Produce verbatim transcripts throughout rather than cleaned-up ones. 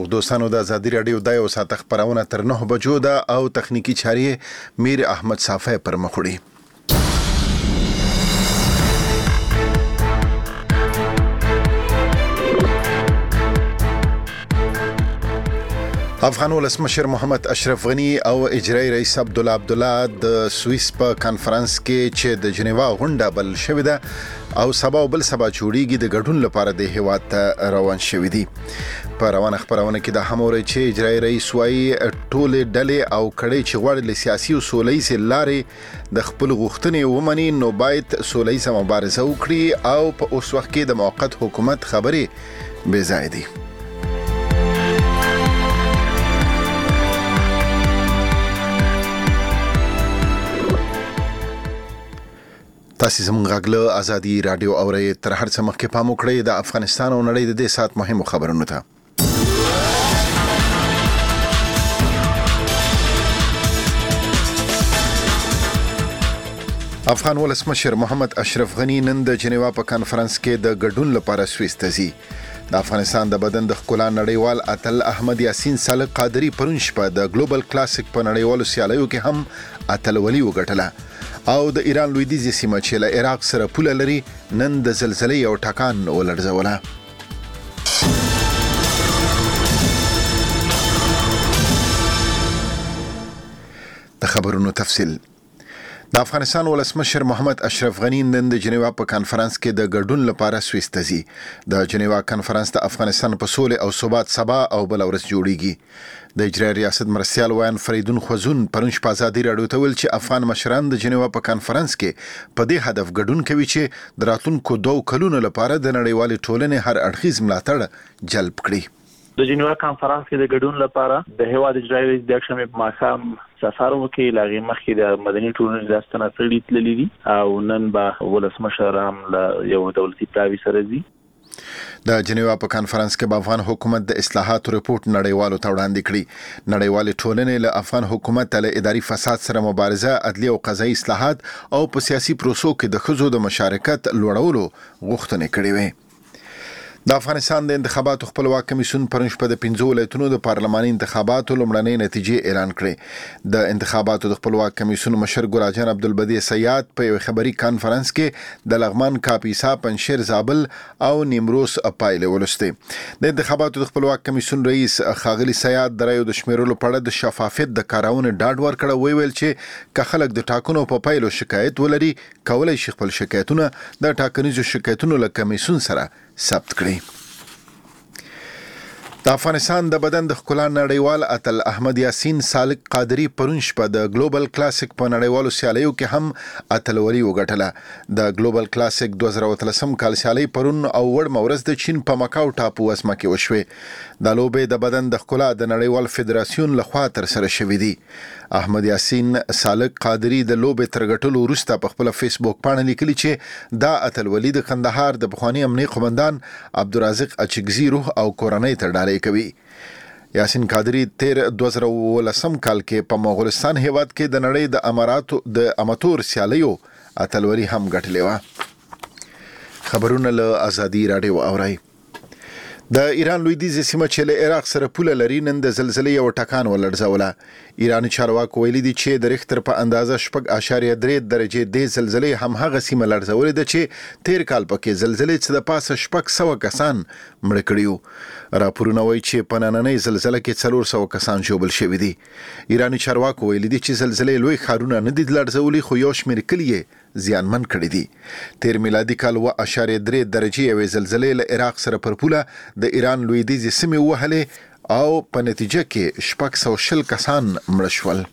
دوستانو د ازادي رادیو د یو ساعت خبرونه تر نه بجو ده او تخنیکی چاري میر احمد صافی پر مخوړي. افغان ولسمشر محمد اشرف غنی او اجرایی رئیس عبدالله عبدالله د سوئیس په کانفرنس کې چې د جنیوا غونډه بل شوې ده او سبا او بل سبا جوړیږي د ګډون لپاره د هیواد ته روان شوې دي. په روانه خبرونه کې د هموري چې اجرایی رئیس وايي ټولې ډلې او کړي چې غواړي له سیاسي او سولهییز لارې د خپل غوښتنې ومني نو باید سولهییز مبارزه وکړي او په اوس وخت کې د موقت حکومت خبرې بې ځای دي. تاسو زموږ غږ ازادي رادیو اورئ. تر هر څه مخکې پام وکړئ د افغانستان او نړۍ د دې سات مهمو خبرونو ته. افغان ولسمشر محمد اشرف غنی نن د جنیوا په کانفرنس کې د ګډون لپاره سوئیس ته ځي. د افغانستان د بدن د ښکلا نړیوال اتل احمد یاسین سالک قادری پرون شپه د ګلوبل کلاسیک په نړیوالو سیالیو کې هم اتلولي وګټله او د ایران لویدیځي سیمه چې له عراق سره پوله لري نن د زلزلې یو ټکان ولړزوله. د خبرونو تفصیل. د افغانستان ولسمشر محمد اشرف غنی نن د جنیوا په کانفرنس کې د ګډون لپاره سوئیس ته ځي. د جنیوا کانفرنس د افغانستان په سولې او ثبات سبا او بل ورځ جوړیږي. د اجرایي ریاست مرستیال ویان فریدون خوزون پرون شپه ازادي رادیو ته ویل چې افغان مشران د جنیوا په کانفرنس کې په دې هدف ګډون کوي چې د راتلونکو دوه کلونو لپاره د نړیوالې ټولنې هر اړخیز ملاتړ جلب کړي. د جنیوا کانفرنس کې د ګډون لپاره د هیواد اجرایي رئیس د اکشن په ماښام سفر وکړي. لاغي مخکې د مدني ټولنې د استناد سړي تللي دي او نن به ولسمشر هم له یو دولتي پلاوي سره ځي. د جنیوا په کانفرنس کې به افغان حکومت د اصلاحاتو رپورت نړیوالو ته وړاندې کړي. نړیوالې ټولنې له افغان حکومت له اداري فساد سره مبارزه، عدلي او قضایي اصلاحات او په سیاسي پروسو کې د ښځو د مشارکت لوړولو غوښتنې کړې وې. د افغانستان د انتخاباتو خپلواک کمیسیون پرون شپه د پنځو ولایتونو د پارلماني انتخاباتو لومړنۍ نتیجې اعلان کړې. د انتخاباتو د خپلواک کمیسیون مشر ګل جان عبدالبدیع سیاد په یو خبري کانفرنس کې د لغمان، کاپیسا، پنجشیر، زابل او نیمروز پایلې ولستې. د انتخاباتو د خپلواک کمیسیون رئیس ښاغلي سیاد د رایو د شمیرلو په اړه د شفافیت د کارونې ډاډ ورکړ. وی ویل چې که خلک د ټاکنو په پایلو شکایت ولري کولای شي خپل شکایتونه د ټاکنیزو شکایتونو له کمیسیون سره ثبت کړي. د افغانستان د بدن د ښکلا نړیوال اتل احمد یاسین سالک قادری پرون شپه د ګلوبل کلاسیک په نړیوالو سیالیو کې هم اتلولي وګټله. د ګلوبل کلاسیک دوه زره اتلسم کال سیالي پرون او وړ مورز د چین په مکاو ټاپو وسمه کې وشوې. د لوبې د بدن د ښکلا د نړیوال فدراسیون لخوا تر سره شوې دي. احمد یاسین سالک قادری د لوبې تر ګټلو وروسته په خپل فیسبوک باندې لیکلي چې دا اتلولي د کندهار د پخوانی امنیه قومندان عبدالرزاق اچکزي روح او کورنۍ ته ډالۍ کوي. یاسین قادری تیر دوه زره ولسم کال کې په مغولستان هیواد کې د نړۍ د اماراتو د اماتور سیالیو اتلولي هم ګټلې و. خبرونه له ازادي رادیو اورئ. د ایران لویدیځي سیمه چې له عراق سره پوله لري نن د زلزلې یو ټکان ولړزوله. ایراني چارواکو ویلي دي چې د ریختر په اندازه شپږ اعشاریه درې درجې د زلزلې هم هغه سیمه لړزولې ده چې تیر کال پکې زلزلې څخه د پاسه شپږ سوه کسان مړه کړي. راپورونه وایي چې په نننۍ زلزلې کې څلور سوه کسان ژوبل شوي دي. ایراني چارواکو ویلي دي چې زلزلې لوی ښارونه نه دي لړزولي خو یو شمېر کلي زیانمن کړي دي. تیر میلادي کال اوه اعشاریه درې درجې یوې زلزلې له عراق سره پر پوله د ایران لویدیځي سیمې ووهلې او په نتیجه کې شپږ سوه شل کسان مړه شول.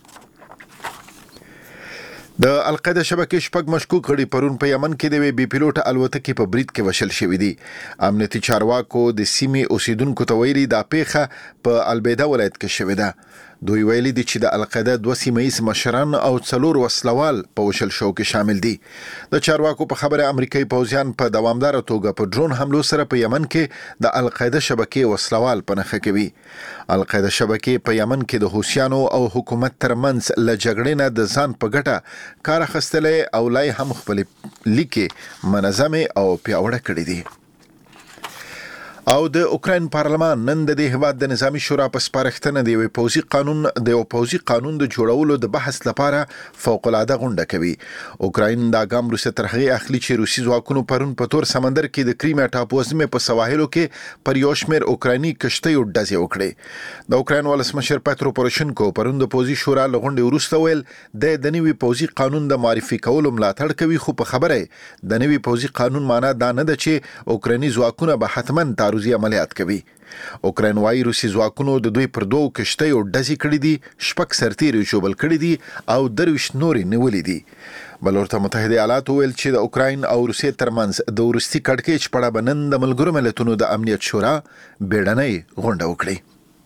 د القاعده شبکې شپږ مشکوک غړي پرون په یمن کې د وی بي پیلوټ الوتکې په برید کې وشل شوې دي. امنیتي چارواکو د سیمې اوسیدونکو ته ویلي دا پیښه په البیدا ولایت کې شوې ده. دوی ویلي دي چې د القاعده دوه سیمه‌یز مشران او څلور وسلوال په وشل شو کې شامل دي. د چارواکو په خبره امریکایي پوځیان په دوامدار توګه په ډرون حملو سره په یمن کې د القاعده شبکې وسلوال په نښه کوي. القاعده شبکې په یمن کې د حوثیانو او حکومت ترمنځ له جګړې نه د ځان په ګټه کار اخیستلې او لای هم خپل لیکي منظمه او پیاوړه کړې دي. او د اوکراین پارلمان نن د دې هیواد د نظامی شورا په سپارښتنه د یو پوځي قانون د یو پوځي قانون د جوړولو د بحث لپاره فوق العاده غونډه کوي. اوکراین دا ګام روسیه تر هغه اخلي چې روسي ځواکونو پرون په تور سمندر کې د کریمیا ټاپوزمې په سواحلو کې پر یو شمېر اوکرایني کشتۍ ډزې وکړې. د اوکراین ولسمشر پترو پوروشنکو پرون د پوځي شورا لغونډې وروسته ویل د د نوي پوځي قانون د معرفي کولو ملاتړ کوي، خو په خبره د نوي پوځي قانون معنا دا نه ده چې اوکرایني ځواکونه به حتماً تعرضي عملیات کوي. اوکراین وايي روسي ځواکونو د دوی پر دوه کشتیو ډزې کړې دي، شپږ سرتیري ژوبل کړي دي او درویشت نورې نیولې دي. بل ورته متحده ایالات ویل چې د اوکراین او روسیې ترمنځ د وروستي کړکېچ په اړه به نن د ملګرو ملتونو د امنیت شورا بیړنۍ غونډه وکړي.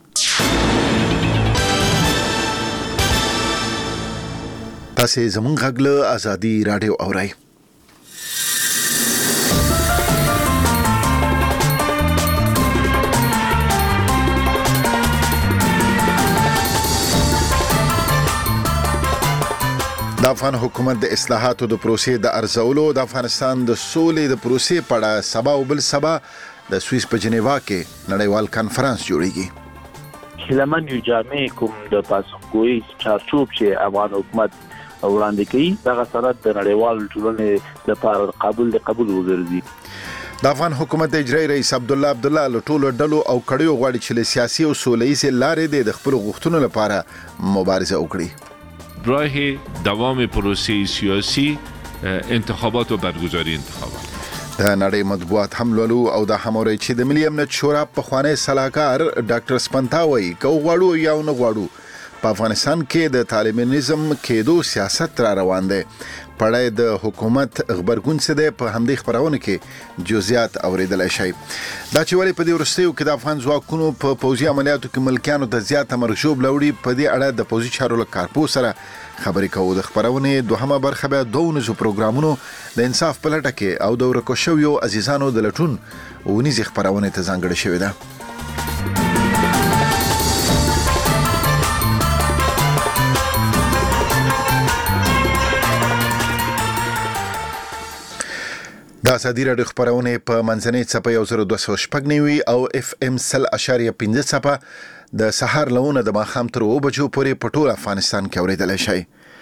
تاسې زموږ غږ له ازادي راډیو اورئ. د افغان حکومت د اصلاحاتو د پروسې د ارزولو د افغانستان د سولې د پروسې په اړه سبا او بل سبا د سویس په جنیوا کې نړیوال کانفرنس جوړیږي. هیلمن یو جامع کوم د پاسخګویي چارچوب چې افغان حکومت وړاندې کوي دغه سند د نړیوال ټولنې لپاره قبول د قبول وګرځي. د افغان حکومت د اجرایي رئیس عبدالله عبدالله له ټولو ډلو او کړیو غواړي چې له سیاسي او سوله‌ییزې لارې د خپلو غوښتنو لپاره مبارزه وکړي. راه دوام پروسه سیاسی انتخابات و برگزاری انتخابات. د نړۍ مطبوعات هم لولو او د هموري چې د ملي امنیت شورا په خوانی صلاحکار ډاکټر سپنتاوي کو غواړو یا نه غواړو په افغانستان کې د طالبانیزم کېدو سیاست را روان دی. پړای د حکومت خبرګون څه دی په همدې خبرونه کې جزئیات اوریدل شي. دا چې ولې په دې ورستیو کې د افغان ځواکونو په پوځي عملیاتو کې ملکیانو د زیاته مرشوب لوري په دې اړه د پوځي چارو له کارپو سره خبرې کوو. د خبرونه دوهمه برخه به دوه نزو پروګرامونو د انصاف په لټه کې او د ورکو شویو عزیزانو د لټون ونیزي خبرونه ته ځانګړې شوې ده. د ازادي راډیو خبرونه په منځنۍ څپه یو زر دوه سوه شپږ نوي او اف ام سل اشاریه پنځه څپه د سحر لونه د ماښام تر اوه بجو پورې په ټول افغانستان کې اوریدلی شئ.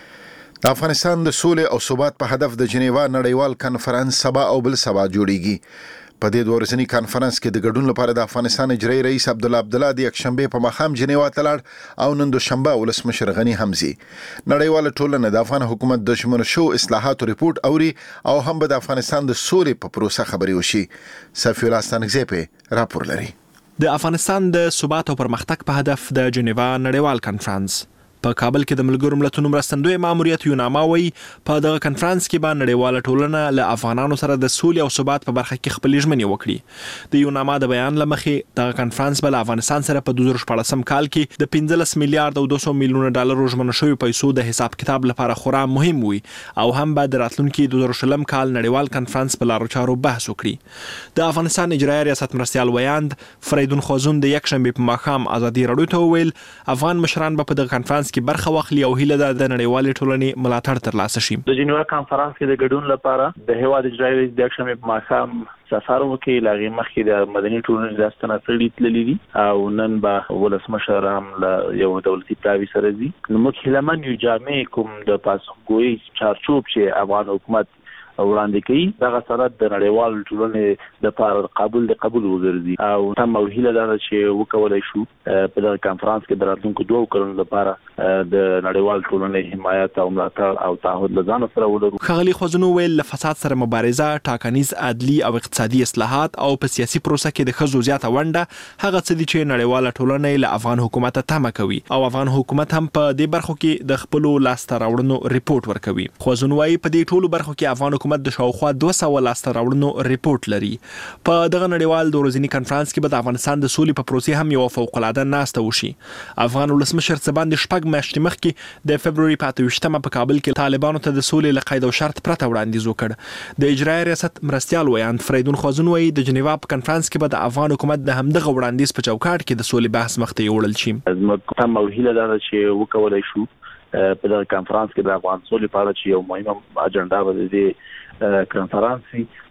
د افغانستان د سولې او ثبات په هدف د جنیوا نړیوال کانفرنس سبا او بل سبا جوړیږي. په دې دوه ورځني کانفرنس کې د ګډون لپاره د افغانستان اجرایي رئیس عبدالله عبدالله د یکشنبه په ماښام جنیوا ته لاړ او نن دوشنبه ولسمشر غنی حمزي نړیواله ټولنه د افغان حکومت د ژمنو شو اصلاحاتو ریپورت اوري او هم به د افغانستان د سولې په پروسه خبري وشي. صفی الله ستانکزی راپور لري. د افغانستان د ثبات او پرمختګ په هدف د جنیوا نړیوال کانفرنس په کابل کې د ملګرو ملتونو مرستندوی ماموریت یوناما وایي په دغه کانفرنس کې به نړیواله ټولنه له افغانانو سره د سولې او ثبات په برخه کې خپلې ژمنې وکړي. د یوناما د بیان له مخې دغه کانفرنس به له افغانستان سره په دوه زره شپاړسم کال کې د پنځلس میلیارډ او دوه سوه میلیونه ډالرو ژمنو شویو پیسو د حساب کتاب لپاره خورا مهم وي او هم به د راتلونکي دوه زره شلم کال نړیوال کانفرنس په لارو چارو بحث وکړي. د افغانستان اجرایي ریاست مرستیال ویاند فریدون خوازون د یکشنبه په ماښام ازادي راډیو ته وویل افغان مشران به په دغه کانفرنس کې برخه واخلي او هیله ده د نړیوالې ټولنې ملاتړ ترلاسه شي. د جنیوا کانفرنس کې د ګډون لپاره د هیواد اجرایي رئیس د یکشنبه په ماښام سفر وکړي. لاغي مخکې د مدني ټولنې د استناسړي تللي دي او نن به ولسمشر هم له یو دولتي پلاوي سره دي. نو موږ هیلمن یو جامع کوم د پاسخګویي چارچوب چې افغان حکومت وړاندې کوي دغه سند د نړیوال ټولنې لپاره قبول د قبول وګرځي او تم ویله ده چې وکولای شو په دغه کانفرنس کې د راتلونکو دوه کلونو لپاره د نړیوال ټولنې حمایت او ملاتړ او تعهد لزان سره ولرو. ښاغلي خوازونو ویل له فساد سره مبارزه، ټاکنیز عدلي او اقتصادي اصلاحات او په سیاسي پروسه کې د ښځو زیاته ونډه هغه څه دي چې نړیواله ټولنه له افغان حکومت تمه کوي او افغان حکومت هم په دې برخو کې د خپلو لاسته راوړنو ریپورت ورکوي. خوازونو وايي په دې ټولو برخو کې افغان حکومت د شاوخوا دوه سوه لاسته راوړنو ریپورت لري. په دغه نړیوال د ورځني کانفرنس کې به د افغانستان د سولې په پروسې هم یو فوق العاده ناسته وشي. افغان ولسمشر څه باندې شپږ میاشتې مخکې د فبروري په اته ویشتمه په کابل کې طالبانو ته د سولې له قید او شرط پرته وړاندیز وکړ. د اجرایي ریاست مرستیال ویاند فریدون خوازون وایي د جنیوا په کانفرنس کې به د افغان حکومت د همدغه وړاندیز په چوکاټ کې د سولې بحث مخ ته یوړل شي. زموږ تم ویله ده چې وکولای شو په دغه کانفرنس کې د افغان سولې په اړه چې یو مهمه اجنډا به د کانفرنس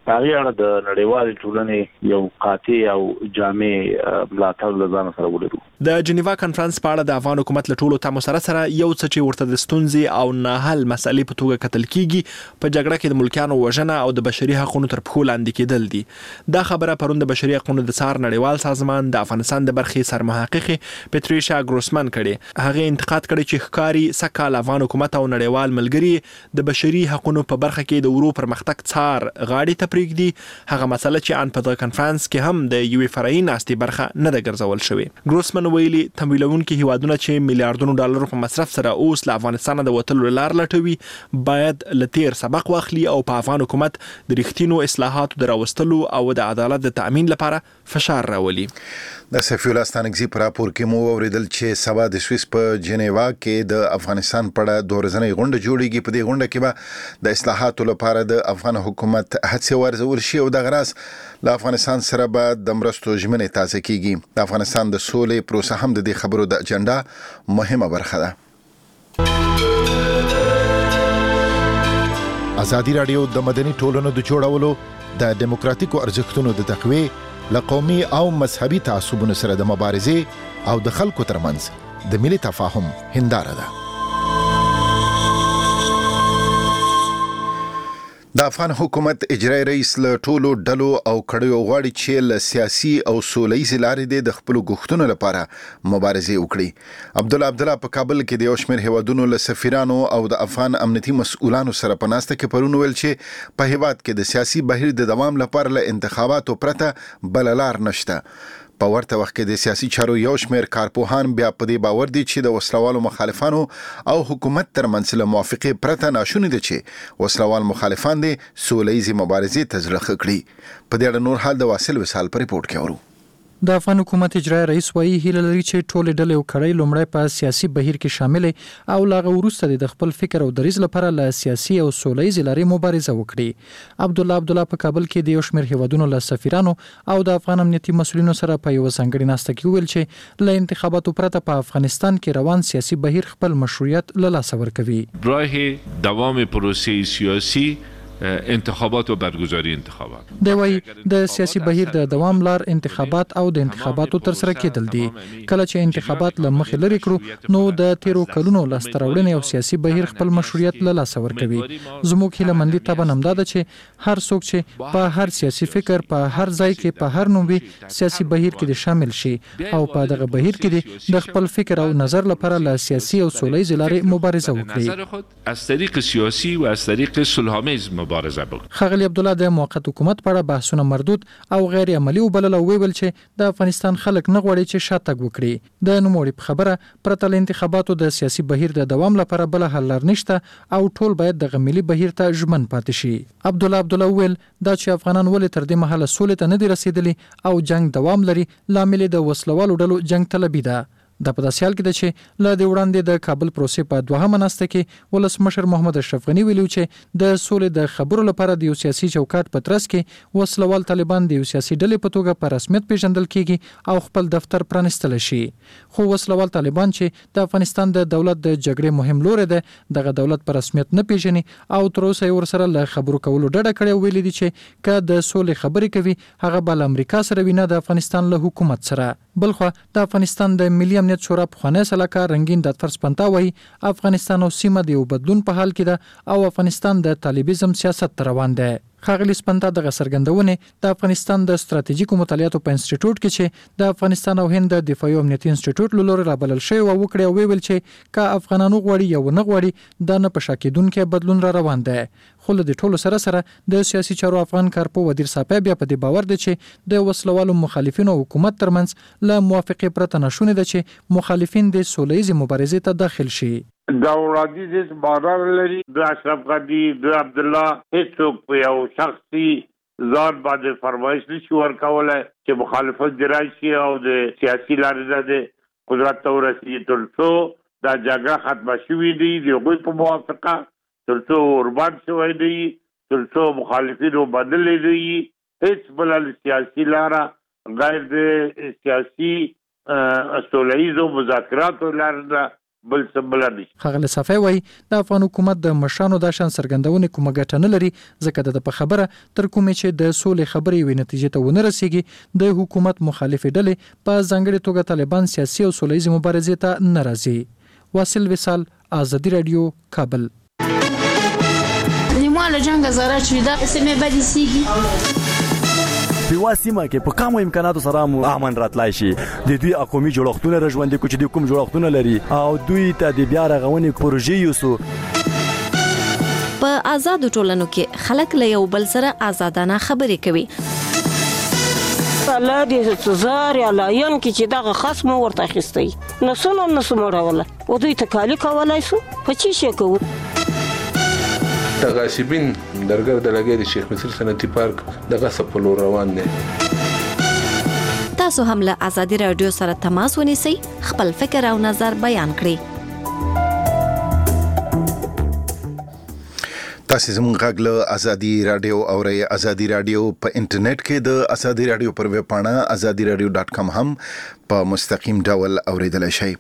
هغه اړه د نړیوال ټولنې یو قاطع او جامع ملاتړ لزان سره ولرو. د جنیوا کانفرنس په اړه د افغان حکومت له ټولو تمو سره سره یو څه چې ورته د ستونزې او نه حل مسلې په توګه کتل کیږي په جګړه کې د ملکیانو وژنه او د بشري حقوقو تر پښو لاندې کېدل دي. دا خبره پرون د بشري حقوقو د څار نړیوال سازمان د افغانستان د برخې سرمحقق پټریشا ګروسمن کړي. هغه انتقاد کړي چې ښکاری سکهال افغان حکومت او نړیوال ملګري د بشري حقوقو په برخه کې د ورو پرمختګ څار غاړي ته پرېږدي. هغه مسله چې ان په دغه کانفرنس کې هم د یوې فرعي ناستې برخه نه ده ګرځول شوې. ګروسمن ویلي تمویلونکي هیوادونه چې میلیارډونو ډالر په مصرف سره اوس له افغانستان د وټلو لار لټوي باید له تیر سبق واخلي او په افغان حکومت د رښتینو اصلاحاتو د راوستلو او د عدالت د تأمین لپاره فشار راولي. د سفیر الله ستانکزي پر راپور کې مو اوریدل چې سبا د سویس په جنیوا کې د افغانستان په اړه دوه ورځنۍ غونډه جوړیږي. په دې غونډه کې به د اصلاحاتو لپاره د افغان حکومت هڅې ورزول شي او د غراس له افغانستان سره به د مرستو ژمنې تازه کیږي. د افغانستان د سولې پروسه هم د دې خبرو د اجنډا مهمه برخه ده. ازادي راډیو د مدني ټولنو د جوړولو د دیموکراتیکو ارزښتونو د تقویې له قومي او مذهبي تعصبونو سره د مبارزې او د خلکو ترمنځ د ملي تفاهم هنداره ده. د افغان حکومت اجرایي رئیس له ټولو ډلو او کړیو غواړي چې له سیاسي او سولهییزې لارې د خپلو غوښتنو لپاره مبارزه وکړي. عبدالله عبدالله په کابل کې د یو شمېر هیوادونو له سفیرانو او د افغان امنیتي مسؤلانو سره په ناسته کې پرون ویل چې په هیواد کې د سیاسي بهیر د دوام لپاره له انتخاباتو پرته بل لار نشته. په ورته وخت کې د سیاسي چارو یو شمېر کارپوهان بیا په دې باور دي چې د وسلوالو مخالفانو او حکومت ترمنځ له موافقې پرته ناشونې ده چې وسلوال مخالفان دي سولهییزې مبارزې ته زړه ښه کړي. په دې اړه نور حال د واصل وصال په ریپورت کې اورو. د افغان حکومت اجرایي رئیس وایي هیله لري چې ټول ډلې او کړۍ لومړی په سیاسي بهیر کې شامل او لاغه وروسته د خپل فکر او دریځ لپاره له سیاسي او سولهییزې لارې مبارزه وکړي. عبدالله عبدالله په کابل کې د یو شمېر هیوادونو له سفیرانو او د افغان امنیتي مسؤلینو سره په یو ځانګړي ناسته کې ویل چې له انتخاباتو پرته په افغانستان کې روان سیاسي بهیر خپل مشروعیت له لاسه ورکوي. راه دوام پروسه سیاسی انتخابات و برگزاری انتخابات. دی وايي د سیاسي بهیر د دوام لار انتخابات او د انتخاباتو تر سره کېدل دي. کله چې انتخابات له مخې لري کړو نو د تیرو کلونو لاسته راوړنې او سیاسي بهیر خپل مشروعیت له لاسه ورکوي. زموږ هیله مندي طبعا همدا ده چې هر څوک چې په هر سیاسي فکر په هر ځای کې په هر نومي سیاسي بهیر کې شامل شي او په دغه بهیر کې د خپل فکر او نظر لپاره له سیاسي او سولهییزې لارې مبارزه وکړي. از طریق سیاسی و از طریق صلح‌آمیز مبارزه وکړي. خغلی عبدالله د موقت حکومت په اړه بحثونه مردود او غیر عملی وبلل او ویل چې د افغانستان خلک نه غواړي چې شاتګ وکړي. د نوموړي په خبره پرته له انتخاباتو د سیاسي بهیر د دوام لپاره بل حل لار نشته او ټول باید د ملي بهیر ته ژمن پاتې شي. عبدالله عبدالله ویل دا چې افغانان ولې تر دې مهاله سولې ته نه دي رسیدلي او جنگ دوام لري لامل د وسلوالو ډلو جنگ طلبي ده. د په داسې حال کې ده چې له دې وړاندې د کابل پروسې په دوهمه ناسته کې ولسمشر محمد اشرف غني ویلو چې د سولې د خبرو لپاره د یو سیاسي چوکاټ په ترڅ کې وسلوال طالبان د یو سیاسي ډلې په توګه په رسمیت پیژندل کیږي او خپل دفتر پرانستل شي. خو وسلوال طالبان چې د افغانستان د دولت د جګړې مهم لوري ده دغه دولت په رسمیت نه پیژني او تر اوسه ور سره له خبرو کولو ډډه کړې ویلي دي چې که د سولې خبرې کوي هغه بل امریکا سره وینه د افغانستان له حکومت سره. بلخو د افغانستان د ملي امنیت شورا پخوانی سلاکار رنگین داتفر سپنتا وایي افغانستان او سیمه د یو بدلون په حال کې ده او افغانستان د طالبیزم سیاست روان دی. خاغلی سپنتا دغه سرګندونه د افغانستان د ستراتیژیکو مطالعاتو په انسټیټیوټ کې چې د افغانستان او هند د دفاعي امنیتي انسټیټیوټ لور رابلل شوی او وکړي او ویل چې کا افغانانو غوړي یو نه غوړي د نه په شاکیدونکو بدلون را روان دی. خو له دې ټولو سره سره د سیاسي چارو افغان کارپو ودیر صاحب بیا په دې باور دی چې د وسلوالو مخالفینو حکومت ترمنځ له موافقه پرته نشونه ده چې مخالفین د سولهییزې مبارزې ته داخل شي. دا وړاندیز بارار لري د اشرف غني د عبدالله هیڅوک په یو شخصي ځان باندې فرمایش نشي ورکولای چې مخالفت درای شي او د سیاسي لارې د قدرت ته ورسیږي تر څو دا جګړه ختمه شوې دي د هغوی په موافقه تر څو اوربان شوی دی تر څو مخالفینو بدلې دي هیڅ بل سیاسي لاره غیر د سیاسي سولهییزو مذاکراتو لاره بل څه بل نه. ښاغلی صافی وایي د افغان حکومت د مشرانو دا شان څرګندونې کومه ګټه نه لري ځکه د په خبره تر کومې چې د سولې خبرې یوې نتیجې ته ونه رسیږي د حکومت مخالفې ډلې په ځانګړې توګه طالبان سیاسي او سوله ییزې مبارزې ته نه راځي. واصل وصال، آزادی رادیو، کابل. ما له جنګ زاره چې دا سمې بدې سیږي په واسمه کې په کوم امکاناتو سره مو امن راتلای شي. د دوی قومي جوړښتونه رژوندې کو چې د کوم جوړښتونه لري او دوی ته د بیا رغونې پروژې یوسو. په آزادو ټولنو کې خلک له یو بل سره آزادانه خبرې کوي. الله دې سزار یا لاین کې چې دغه خصم ورته اخیستی نو سونه نو سموړول او دوی ته کالی کولای سو په چی شي کوو. تغاسبین درګر د لګي د شیخ مصر صنعتي پارک دغه سپلو روان دي. تاسو هم له آزادی رادیو سره تماس ونیسئ، خپل فکر او نظر بیان کړئ. تاسو زموږ غږ له آزادی رادیو اورئ. آزادی رادیو په انټرنیټ کې د آزادی رادیو پر ویب پاڼه آزادی رادیو ډاټ کام هم په مستقیم ډول اوریدلای شئ.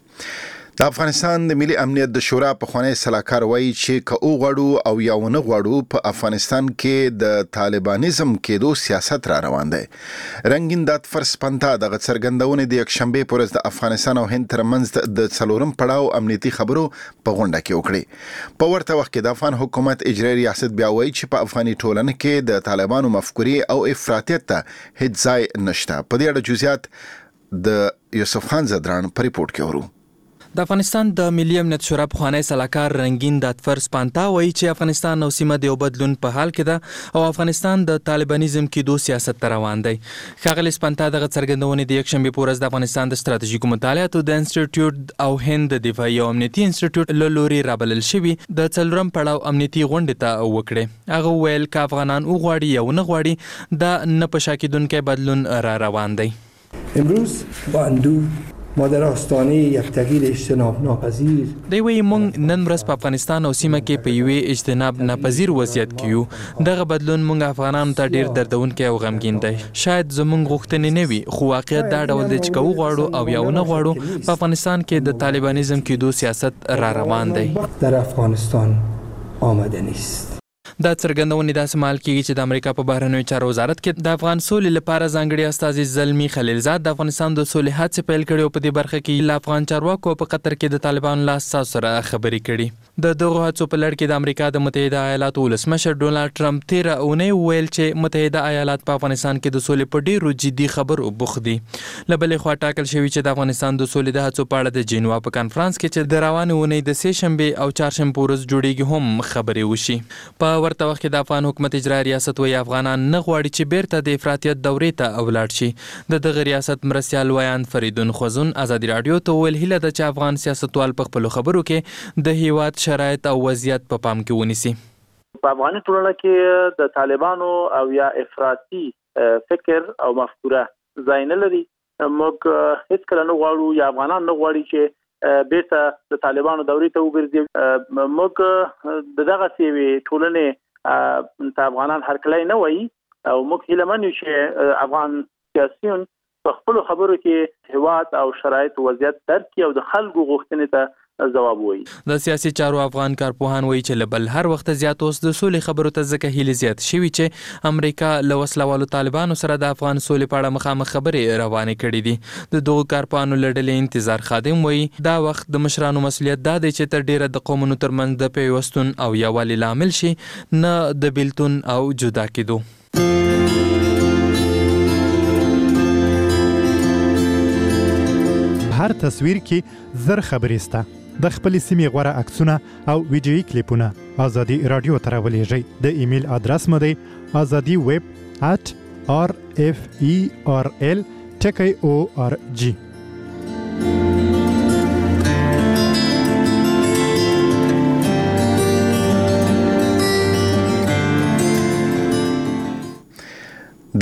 د افغانستان د ملي امنیت د شورا پخوانی سلاکار وایي چې که او غواړو او یا ونه غواړو په افغانستان کې د طالبانیزم کېدو سیاست را روان دی. رنګین داتفر سپنتا دغه څرګندونې د یکشنبې په ورځ د افغانستان او هند ترمنځ د څلورم پړاو امنیتي خبرو په غونډه کې وکړې. په ورته وخت کې د افغان حکومت اجرایي ریاست بیا وایي چې په افغاني ټولنه کې د طالبانو مفکورې او افراطیت ته هیڅ ځای نشته. په دې اړه جزئیات د یوسف خان زدران په ریپورت کې ورو. د افغانستان د ملي امنیت شورا پخوانی سلاکار رنگین داتفر سپانتا وایي چې افغانستان او سیمه د یو بدلون په حال کې ده او افغانستان د طالبانیزم کېدو سیاست ته روان دی. ښاغلی سپانتا دغه څرګندونې د یکشنبې په ورځ د افغانستان د ستراتیژیکو مطالعاتو د انسټیټیوټ او هند د دفاعي او امنیتي انسټیټیوټ له لوري رابلل شوي د څلورم پړاو امنیتي غونډې ته وکړې. هغه وویل که افغانان وغواړي یا ونه غواړي دا نه په شا کېدونکی بدلون را روان دی. امروز با اندوه ما در آستانه یک تغییر اجتناب ناپذیر دی وایي موږ نن ورځ په افغانستان او سیمه کې په یوې اجتناب ناپذیر وضعیت کې یو. دغه بدلون موږ افغانانو ته ډیر دردونکی او غمګین دی. شاید زموږ غوښتنې نه وي خو واقعیت دا ډول دی چې که وغواړو او یا ونه غواړو په افغانستان کې د طالبانیزم کېدو سیاست را روان دی. در افغانستان آمده نیست. دا څرګندونې داسې مهال کېږي چې د امریکا په بهرنیو چارو وزارت کې د افغان سولې لپاره ځانګړي استازي زلمي خلیلزاد د افغانستان د سولې هڅې پیل کړي او په دې برخه کې له افغان چارواکو په قطر کې د طالبانو له اساسو سره خبرې کړي. د دغو هڅو په لړ کې د امریکا د متحده ایالاتو ولسمشر ډونالډ ټرمپ تېره اونۍ وویل چې متحده ایالات په افغانستان کې د سولې په ډېرو جدي خبرو بوخت دي. له بلې خوا ټاکل شوي چې د افغانستان د سولې د هڅو په اړه د جنیوا په کنفرانس کې چې د روانې اونۍ د سې شنبې او چهارشنبې په ورځ جوړیږي هم خبرې وشي. په ورته وخت کې د افغان حکومت اجرایي ریاست وایي افغانان نه غواړي چې بیرته د افراطیت دورې ته ولاړ شي. د دغه ریاست مرستیال ویاند فریدون خوزون ازادي راډیو ته وویل هیله ده چې افغان سیاستوال په خپلو خبرو کې د هیواد شرایط او وضعیت په پام کې ونیسي. په افغاني ټولنه کې د طالبانو او یا افراطي فکر او مفکوره ځای نه لري. موږ هیڅ کله نه غواړو یا افغانان نه غواړي چې بیرته د طالبانو دورې ته وګرځي. موږ د دغه سیوي ټولنې ته افغانان هرکلی نه وایي او موږ هیله من یو چې افغان سیاسیون په خپلو خبرو کې هیواد او شرایط وضعیت درک کړي او د خلکو غوښتنې ته ځواب وایي. د سیاسي چارو افغان کارپوهان وایي چې له بل هر وخت زیات اوس د سولې خبرو ته ځکه هیلې زیات شوي چې امریکا له وسلوالو طالبانو سره د افغان سولې په اړه مخامخ خبرې روانې کړي دي. د دغو کارپوهانو له ډلې انتظار خادم وایي دا وخت د مشرانو مسؤلیت دا دی چې تر ډیره د قومونو ترمنځ د پیوستون او یووالي لامل شي نه د بیلتون او جدا کېدو. هر تصویر کې زر خبرې سته. د خپلې سیمې غوره عکسونه او ویډیویي کلیپونه آزادي راډیو ته راولېږئ. د ایمیل ادرس مو دی آزادي ویب ات آر اف ای آر ال ټکی او آر جی. د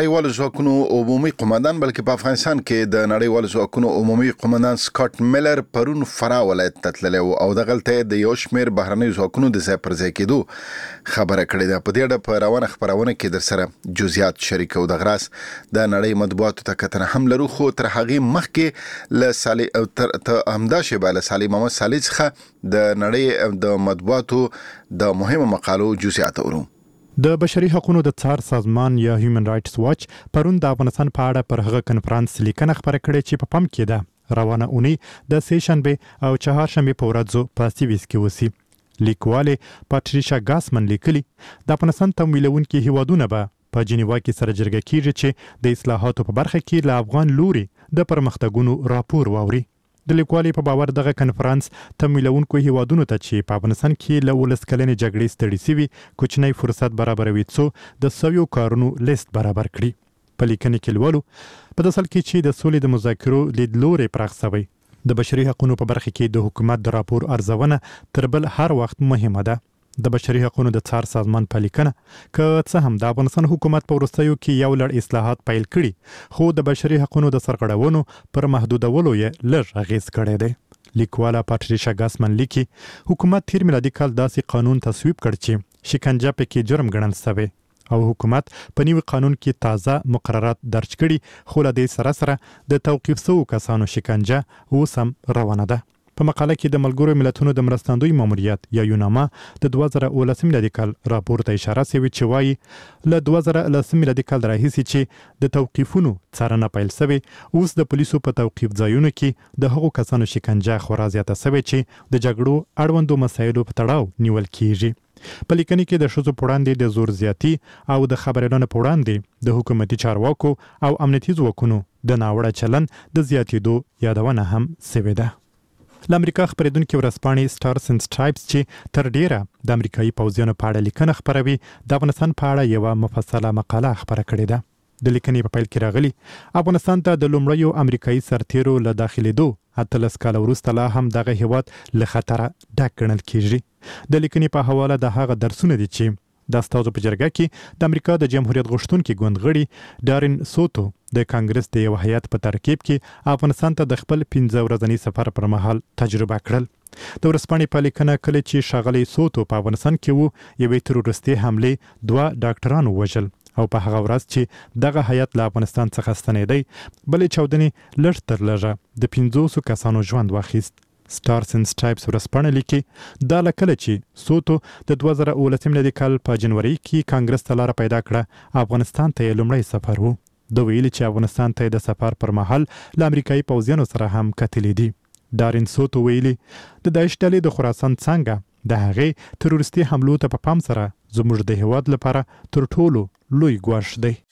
نړیوالو ځواکونو عمومي قومندان بلکې په افغانستان کې د نړیوالو ځواکونو عمومي قومندان سکاټ میلر پرون فرا ولایت ته تللی او دغلته د یو شمېر بهرنیو ځواکونو د ځای پر ځای کېدو خبره کړې ده. په دې اړه په روانه خپرونه کې در سره جزئیات شریکو. د غراس د نړۍ مطبوعاتو ته کتنه هم لرو، خو تر هغې مخکې له صالح او تر همدا شیبه له صالح محمد صالح څخه د نړۍ د مطبوعاتو د مهمو مقالو جزئیات اورو. د بشري حقوقو د څار سازمان یا هیومن رائټس واچ پرون د افغانستان په اړه پر هغه کنفرانس لیکنه خبره کړې چې په پام کې ده روانه اونۍ د سه شنبه او چهارشنبه په ورځو په سیویس کې وسی. لیکواله پاتریشا ګاسمن لیکلي د افغانستان تمویلونکو هیوادونه به په جنیوا کې سره جرګه کیږي چې د اصلاحاتو په برخه کې له افغان لوري د پرمختګونو راپور واوري. د لیکوالې په باور دغه کنفرانس تمویلونکو هیوادونو ته چې په افغانستان کې له ولس کلنې جګړې ستړي سوي کوچنی فرصت برابروي څو د سویو کارونو لیست برابر کړي. په لیکنه کې لولو په داسل کې چې د سولې د مذاکرو لیدلوري پراخ شوی د بشري حقوقو په برخه کې د حکومت د راپور ارزونه تر بل هر وخت مهمه ده. د بشري حقوقو د څار سازمان په لیکنه که څه هم د افغانستان حکومت په وروستیو کې یو لړ اصلاحات پیل کړي، خو د بشري حقوقو د سرغړونو پر محدودولو یې لږ اغیز کړی دی. لیکواله پاتریشا ګاسمن لیکي حکومت تیر میلادي کال داسې قانون تصویب کړ چې شکنجه پکې جرم ګڼل شوی او حکومت په نیو قانون کې تازه مقررات درج کړي، خو له دې سره سره د توقیف شوو کسانو شکنجه اوس هم روانه ده. په مقاله کې د ملګرو ملتونو د مرستندوی ماموریت یا یوناما د دوه زره اوولس میلادي کال راپور ته اشاره شوې چې وایي له دوه زره لس میلادي کال راهیسې چې د توقیفونو څارنه پیل شوې، اوس د پولیسو په توقیف ځایونو کې د هغو کسانو شکنجه خورا زیاته شوې چې د جګړو اړوندو مسایلو په تړاو نیول کیږي. په لیکنه کې د ښځو په وړاندې د زور زیاتی او د خبرېدنې په وړاندې د حکومتي چارواکو او امنیتي ځواکونو د ناوړه چلن د زیاتېدو یادونه هم شوې ده. له امریکا خپرېدونکې ورځپاڼې سټارز اینډ سټرایپس چې تر ډیره د امریکایي پوځیانو په اړه لیکنه خپروي، د افغانستان په اړه یوه مفصله مقاله خپره کړې ده. د لیکنې په پیل کې راغلي افغانستان ته د لومړیو امریکایي سرتیرو له داخلېدو اتلس کاله وروسته لا هم دغه هیواد له خطره ډک ګڼل کیږي. د لیکنې په حواله د هغه درسونه دي چې د استازو په جرګه کې د امریکا د جمهوریت غوښتونکي ګوند غړي ډارین سوتو د کانګرس د یو هیئت په ترکیب کې افغانستان ته د خپل پنځه ورځني سفر پر مهال تجربه کړل. د ورځپاڼې په لیکنه کله چې ښاغلی سوتو په افغانستان کې وو، یوې تروریستي حملې دوه ډاکټران ووژل او په هغه ورځ چې دغه هیئت له افغانستان څخه ستنېدی، بلې چاودنې لږ تر لږه د پنځوسو کسانو ژوند واخیست. سټارز اینډ سټرایپس ورځپاڼه لیکي دا له کله چې سوتو د دوه زره اوولس میلادي کال په جنوري کې کانګرس ته لاره پیدا کړه، افغانستان ته یې لومړی سفر و. د ویلي چې افغانستان ته د سفر پر مهال له امریکایي پوځیانو سره هم کتلې دي. دارین سوتو ویلي د داعش ډلې د خراسان څنګه د هغې تروریستي حملو ته په پام سره زموږ د هیواد لپاره تر ټولو لوی ګواښ دی.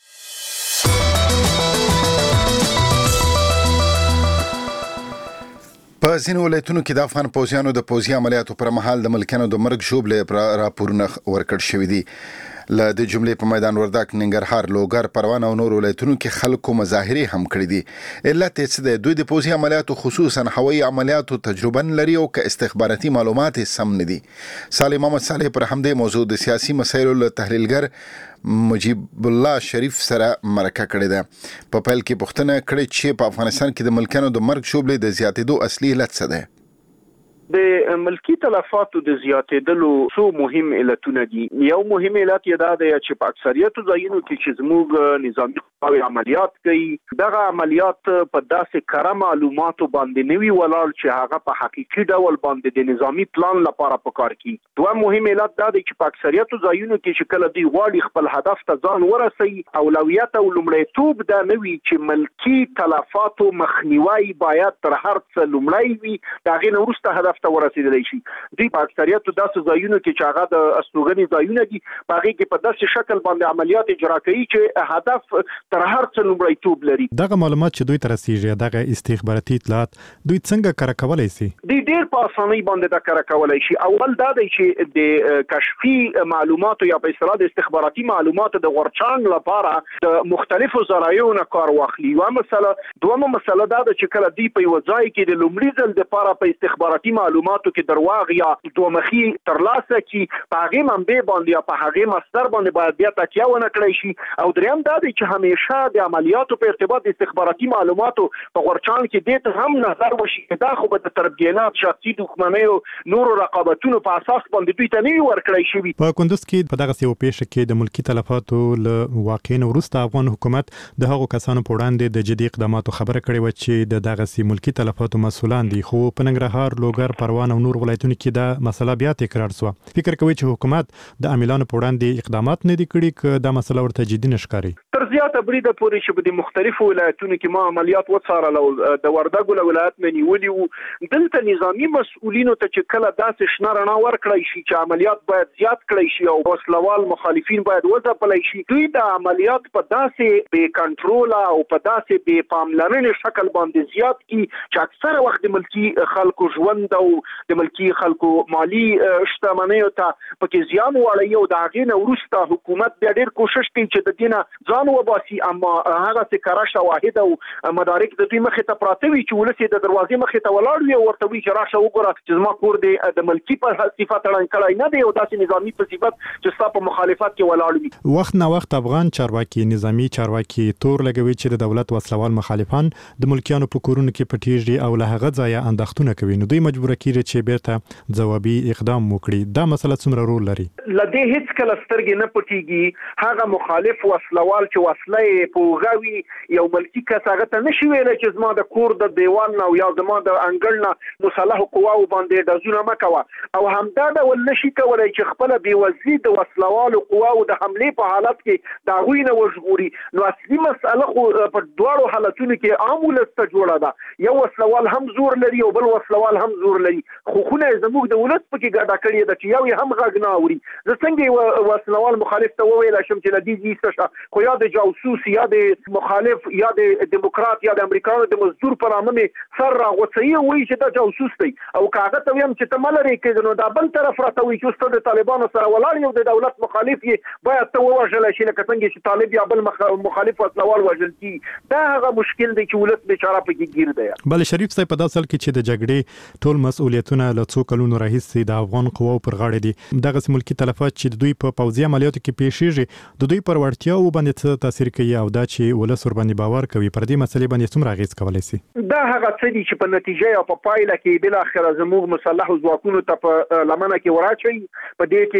په ځینو ولایتونو کې د افغان پوځیانو د پوځي عملیاتو پر مهال د ملکیانو د مرګ ژوبلې راپورونه ورکړل شوي دي. له د جملې په میدان وردګ، ننګرهار، لوګر، پروان او نور ولایتونو کې خلکو مظاهرې هم کړې دي. علت یې څه دی؟ دوی د پوځي عملیاتو خصوصا هوایي عملیاتو تجربه نه لري او که استخباراتي معلومات یې سم نه دي. صالح محمد صالح پر همدې موضوع د سیاسي مسایلو له تحلیلګر مجیب الله شریف سره مرکه کړې ده. په پیل کې پوښتنه کړې چې په افغانستان کې د ملکیانو د مرګ شوبلې د زیاتېدو اصلي علت څه دی؟ د ملکی تلفاتو د زیاتېدلو څو مهم علتونه دي. یو مهم علت یې دا دی چې په اکثریت ځایونو کې چې زموږ نظامي قواوې عملیات کوي، دغه عملیات په داسې کره معلوماتو باندې نه وي ولاړ چې هغه په حقیقي ډول باندې د نظامي پلان لپاره پکار کی. دوه مهم علت دا دی چې په اکثریت ځایونو کې چې کله دوی غواړي خپل هدف ته ځان ورسوي، اولویت او لومړیتوب دا نه وي چې ملکی تلفاتو مخنیوي باید تر هر څه لومړی وي، د هغې نه وروسته هدف ته ورسېدلی شي. دوی په اکثریتو داسې ځایونو کې چې هغه د استوګنې ځایونه دي، په هغې کې په داسې شکل باندې عملیات اجرا کوي چې هدف تر هر څه لومړیتوب لري. دغه معلومات چې دوی ته رسیږي، دغه استخباراتي اطلاعات دوی څنګه کره کولی شي؟ دوی ډېر په اسانۍ باندې دا کره کولی شي. اول دا دی چې د کشفي معلوماتو یا په اصطلاح د استخباراتي معلوماتو د غورچاڼ لپاره د مختلفو ذرایعو نه کار واخلي. یوه مسله. دویمه مسله دا ده چې کله دوی په یوه ځای کې د لومړي ځل دپاره په استخباراتي معلوماتو معلوماتو کې درواغ یا دومخي ترلاسه کی په هغه منبع باندې په هغه مصدر باندې باید بیا تکیه ونه کړی شي. او دریم دا دی چې همیشه د عملیاتو په ارتباط د استخباراتي معلوماتو په غورچان کې دې ته هم نظر وشي دا خو به د تربیانات شخصي دښمنۍ او نورو رقابتونو په اساس باندې دوی ته نه ورکړی شي. په کندوز کې په دغه یو پیښه کې د ملکی تلفاتو له واقعین وروسته افغان حکومت د هغو کسانو په وړاندې د جدي اقداماتو خبره کړې و چې د دغه ملکی تلفاتو مسولان دي، خو په ننګرهار، لوګر، پروان او نور ولایتونو کې دا مسله بیا تکرار شوه. فکر کوي چې حکومت د عاملانو په وړاندې اقدامات نه دي کړي که دا مسله ورته جدي نه ښکاري؟ تر زیاته بریده پورې چې په مختلفو ولایتونو کې ما عملیات وڅارل او د وردګو ولایت مې نیولي وو، دلته نظامی مسؤلینو ته چې کله داسې شنه رڼا ورکړی شي چې عملیات باید زیات کړی شي او وسلوال مخالفین باید وځپلی شي، دوی د عملیات په داسې بې کنټروله او په داسې بې پاملرنې شکل باندې زیات کی چې اکثره وخت د ملکي خلکو ژوند او د ملکي خلکو مالی شتمنیو ته پکې زیان واړوي او د هغې نه وروسته حکومت بیا ډېر کوشش کوي چې د دې نه ځان وباسي، اما هغسې کره شواهد او مدارک د دوی مخې ته پراته وي چې ولس یې د دروازې مخې ته ولاړ وي او ورته وایي چې راشه وګوره چې زما کور دی د ملکي په صفت ړنګ کړی نه دی او داسې نظامي په صفت چې ستا په مخالفت کې ولاړ وي. وخت نه وخت افغان چارواکي نظامی چارواکي تور لګوي چې د دولت وسلوال مخالفان د ملکیانو په کورونو کې پټیږي او له هغه ځایه اندښتونه کوي، نو دوی مجبور کیږي چې بیرته ځوابي اقدام وکړي. دا مسله څومره رول لري؟ لدې هیڅ کله سترګې نه پټیږي. هغه مخالف وسلوال چې وسله یې په وغوي یو ملکي کس هغه ته نشي ویلی چې زما د کور د دیوال نه او یا زما د انګړ نه مسلحو قواو باندې ډزونه مه کوه، او همدا ډول نشي کولی چې خپله بېوزلي د وسلوالو قواو د حملې په حالت کې د هغوی نه وژغوري. نو اصلي مسئله خو په دواړو حالتونو کې عام ولس ته جوړه ده، یو وسلوال هم زور لري او بل وسلوال هم زور لري، خو خونه یې زموږ د ولس پکې ګډه کړې ده چې یو یې هم غږ نه اوري. زه څنګه وسلوال مخالف ته وویلی شم چې له دې ځي ایسته شه، خو یا د جاسوس یا د مخالف یا د دیموکرات یا د امریکانو د مزدور پر نامه مې سر راغوڅوي او وایي چې دا جاسوس دی، او که هغه ته ویم چې ته مه لرې کېږې نو دا بل طرف راته وایي چې اوس ته د طالبانو سره ولاړ یو د دولت مخالف یې باید ته ووژلی شي لکه څنګه چې طالب یا بل مخالف وسلوال وژل کېږي. دا هغه مشکل دی چې ولس بېچاره پکې ګیر دی. بله شریف صاحب په داسې حال کې چې د جګړې ټول مسؤلیتونه له څو کلونو راهیسې د افغان قواو پر غاړه دي، دغسې ملکي تلفات چې د دوی په پوځي عملیاتو کې پیښیږي د دوی پر وړتیاوو باندې څه تاثیر کوي او دا چې ولس ورباندې باور کوي، پر دې مسلې باندې څومره اغېز کولی شي؟ دا هغه څه دي چې په نتیجه یا په پایله کې بالاخره زموږ مسلحو ځواکونو ته په لمنه کې وراچوي. په دې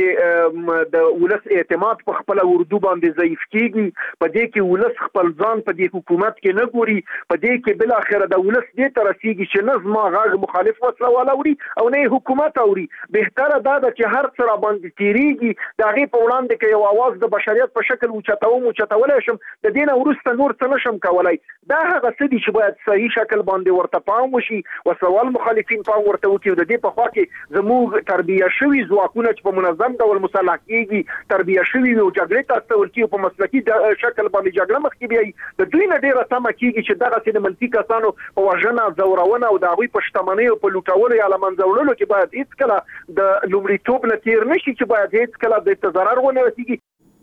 کې د ولس اعتماد په خپله اردو باندې ضعیف کېږي، په دې کې ولس خپل ځان په دې حکومت کې نه ګوري، په دې کې بالاخره د ولس دې ته رسېږي چې نه زما غږ مخالف وسلوال اوري او نه یې حکومت اوري. بهتره دا ده چې هر څه راباندې تېرېږي د هغې په وړاندې که یو اواز د بشریت په شکل اوچتوم اوچتولی شم، د دې نه وروسته نور څه نشم کولی. دا هغه څه دي چې باید صحیح شکل باندې ورته پام وشي، وسلوال مخالفین پام ورته وکړي. د دې په خوا کې زموږ تربیه شوي ځواکونه چې په منظم ډول مسلح کېږي، تربیه شوي وي او جګړې ته استول کېږي په مسلکي شکل باندې جګړه مخکې بیایي، د دوی نه ډېره تمه کېږي چې دغسې د ملکي کسانو په وژنه، ځورونه او د هغوی په شتمنیو په لوټولو یا له منځه وړلو کې باید هېڅکله د لومړیتوب نه تېر نه شي، چې باید هېڅکله دوی ته ضرر ونه رسېږي.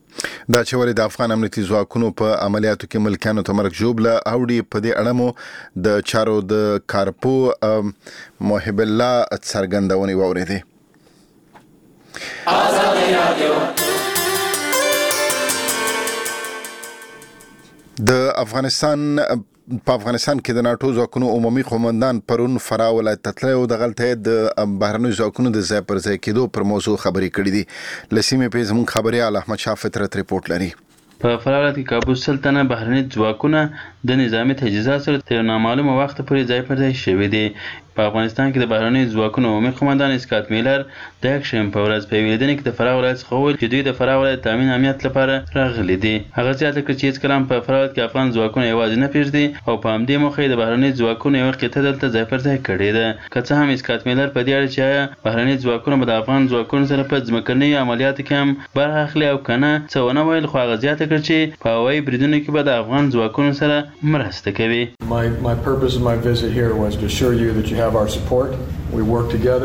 دا چې ولې د افغان امنیتي ځواکونو په عملیاتو کې ملکیانو ته مرګ ژوبله اوړي، په دې اړه مو د چارو د کارپو محب الله څرګندونې واورېدې. د افغانستان په افغانستان کې د ناټو ځواکونو عمومي قومندان پرون فراه ولایت ته تللی او د غلطه د بهرنیو ځواکونو د ځای پر ځای کېدو پر موضوع خبرې کړې دي. له سیمې پې زموږ خبریال احمد شاه فطرت ریپورټ لري. په فراه ولایت کې کابو سل تنه بهرني ځواکونه د نظامي تجهیزات سره تر نامعلومه وخت پورې ځای پر ځای شوي دي. په افغانستان کې د بهرنیو ځواکونو عمومي قومندان اسکات میلر د یکشنبې په ورځ په یوې لیدنې کې د فراه ولایت څخه وویل چې دوی د فراه ولایت تامین امنیت لپاره راغلي دي. هغه زیاته کړه چې هېڅکله هم په فراه ولایت کې افغان ځواکونه یوازې نه پرېږدي او په همدې موخه یې د بهرنیو ځواکونو یوه قطعه دلته ځای پر ځای کړې ده. که څه هم اسکات میلر په دې اړه چې آیا بهرني ځواکونه به د افغان ځواکونو سره په ځمکنیو عملیاتو کې هم برخه اخلي او که نه څه ونه ویل، خو هغه زیاته کړه چې په هوایي بریدونو کې به د افغان ځواکونو سره مرسته کوي. My, my purpose of my visit here was to assure you that you have our support. We work together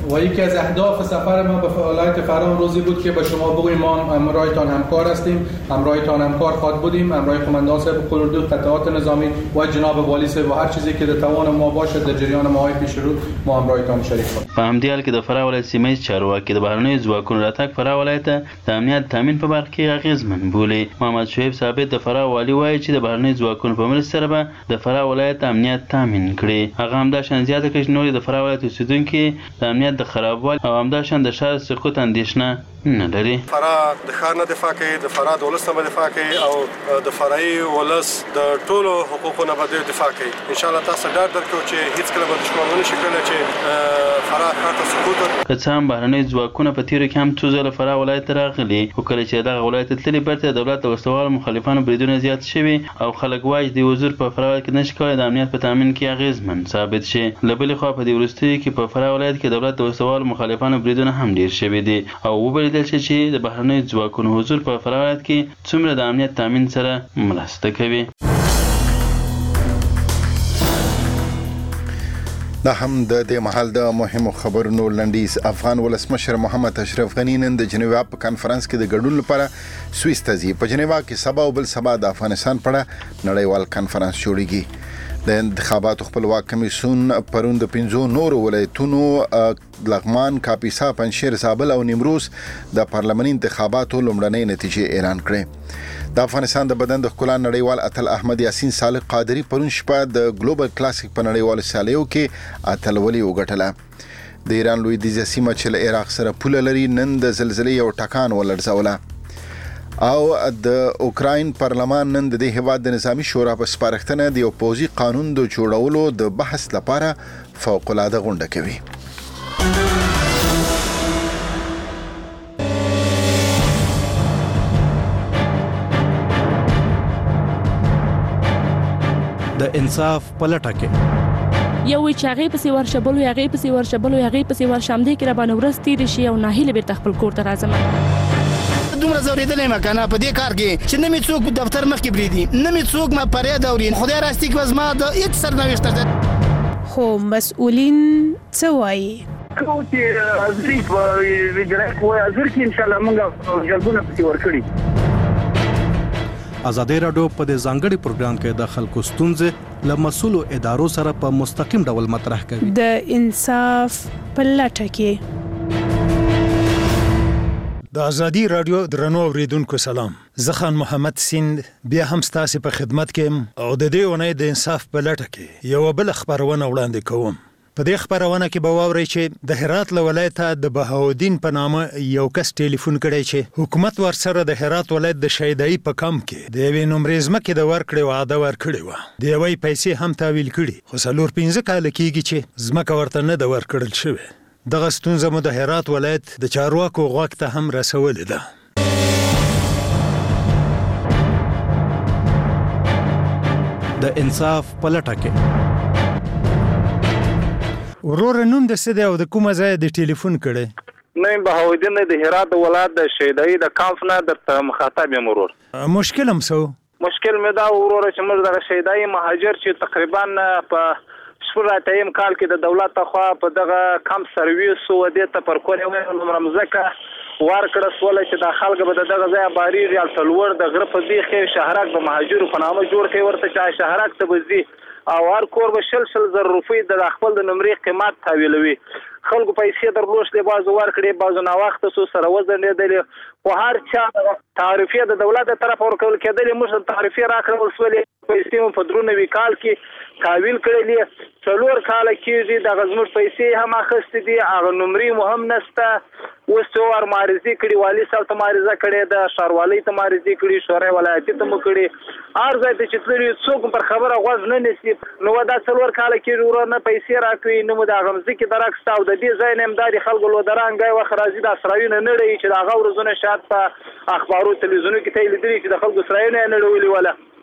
و یکی از اهداف سفر ما به ولایت فرا روزی بود که به شما بگوییم ما همراهتان همکار هستیم، همراهتان همکار خواهد بودیم، همراه قماندان صاحب قلدرد، قطعات نظامی و جناب والی صاحب و هر چیزی که در توان ما باشه در جریان ماهای پیش رو ما همراهتان شریک خواهیم. په همدې حال کې د فراه ولایت سیمه چارواکي د بهرنیو ځواکونو راتګ فراه ولایت د امنیت تامین په برخه کې اغیزمن بولي. محمد شعیب ثابت د فراه والی وایي چې د بهرنیو ځواکونو په مرسته سره به د فراه ولایت امنیت تامین کړي. هغه همدا شان زیاته کړي چې نور د فراه ولایت اوسیدونکو د امنیت د خرابوالي او همدا شان د ښار سقوط اندېښنه نه لري. فراه د ښار نه دفاع کوي، د فراه د ولس نه دفاع کوي او د فرایي ولس د ټولو حقوقو نه به دفاع کوي. ان شاء الله تاسو ډاډ درکړو چې هیڅ کله به دښمن ونه شي کولای چې فراه ښار ته سقوط وکړي. که څه هم بهرني ځواکونه په تیرو کې هم څو ځله فراه ولایت ته راغلي، خو کله چې دغه ولایت ته تللي بیرته د دولت د وسلوالو مخالفانو بریدونه زیات شوي او خلک وایي د حضور په فراه ولایت کې نشي کولی د امنیت په تامین کې اغیزمن ثابت شي. له بلې خوا په دې وروستیو کې په فراه ولایت کې دولت د وسلوالو مخالفانو بریدونه هم ډېر شوي دي او وبلیدل شي چې د بهرنیو ځواکونو حضور په فراه ولایت کې څومره د امنیت تامین سره مرسته کوي. دا هم د دې محل د مهمو خبرونو لنډیز. افغان ولسمشر محمد اشرف غنی نن د جنیوا په کانفرنس کې د ګډون لپاره سویس ته ځي. په جنیوا کې سبا او بل سبا د افغانستان په اړه نړیوال کانفرنس جوړیږي. د انتخاباتو خپلواک کمیسیون پرون د پنځو نورو ولایتونو لغمان، کاپیسا، پنجشیر، زابل او نیمروز د پارلماني انتخاباتو لومړنۍ نتیجې اعلان کړې. د افغانستان د بدن د ښکلا نړیوال اتل احمد یاسین صالح قادری پرون شپه د ګلوبل کلاسیک په نړیوالو سیالیو کې اتلولي وګټله. د ایران لویدیځه سیمه چې له عراق سره پوله لري نن د زلزلې یو ټکان ولړزوله. او د اوکراین پارلمان نن د دې هیواد د نظامی شورا په سپارښتنه د یو پوځي قانون د جوړولو د بحث لپاره فوق العاده غونډه کوي. د انصاف پلټه کې یو وی چې هغه پسې ورشبلو هغه پسې ورشبلو هغه پسې ورشمدې کې را باندې ورس تیر شي او ناهیله بیرته خپل کور ته راځم. دومره زوریدلې ما کنه په دې کار کې چې نه می څوک دفتر مخ کې بریدي، نه می څوک ما پرې دورین. خدای راستي کې وزما د هیڅ سرنوشت ده. خو مسؤلین څه وایي؟ کوم چې ازري په ویډرا کوی ازر کې ان شاء الله موږ جلبونه پتی ورکړي. ازادي راډیو په دې ځانګړي پروګرام کې د خلکو ستونزې له مسؤلو ادارو سره په مستقیم ډول مطرح کوي. د انصاف په لټه کې د ازادي راډیو درنو اوریدونکو سلام. زه خان محمد سیند بیا هم ستاسو په خدمت کې او د دې ونې د انصاف په لټه کې یو بل خبرونه وړاندې کوم. په دې خبرونه کې به واورئ چې د هرات له ولایته د بهاودین په نامه یو کس ټلیفون کړی چې حکومت ورسره د هرات ولایت د شهیدای په کم کې د یوې نمرې ځمکې د ورکړې وعده ورکړې وه. د یوې پیسې هم تحویل کړي، خو څلور پنځه کاله کېږي چې ځمکه ورته نه ده ورکړل شوې. دغه ستونزه مو د هرات ولایت د چارواکو غوږ ته هم رسولې ده. د انصاف په لټه کې ورور نوم د څه دی او د کومه ځای د ټلیفون کړی؟ نه بهاودین د هرات ولایت د شهیدای د کانف نه درته مخاطب یم ورور. مشکل هم څه؟ مشکل مې دا ورور چې موږ د شهیدای مهاجر چې تقریبا په شپږ کال کې د دولت خوا په دغه کم سرویس و دې ته پر کولې نو مزکه ورکړه سوله چې د خلک به دغه ځای باري ریال تلور د غره په دی خې شهرک د مهاجرو په نامه جوړ کړي ورته چې شهرک ته بزي او هر کور به شل شل زر روپۍ د خپل د نمرې قیمت تحویلوي. خلکو پیسې درلوشلې بازو ورکړي بازو نه وخت سو سره وزنېدلې خو هر چا تعرفې د دولت طرف ورکول کېدلې موږ تعرفې راکړل سولې پیسې په درونه وکال کې تحویل کړلې څلور کال کېږي د غزمر پیسې هم اخستې دي هغه نمرې مهم نسته. اوس څو ور معرضي کړي والی صاحب ته معرضه کړې ده، ښاروالۍ ته معرضي کړي، شورای ولایتي ته مو کړي، هر ځای ته چې تللي څوک پر خبره غوږ نه نیسي. نو دا څلور کاله کېږي ورور نه پیسې راکوي نه مو د هغه مځکې درکسته او د دې ځای نه همدا د خلکو لودرانګی وخت راځي د اسرایونه نړوي چې د هغه ورځونه شاید په اخبارو تلویزیونو کې ته یې لیدلي چې د خلکو اسرایونه یې نړولي وله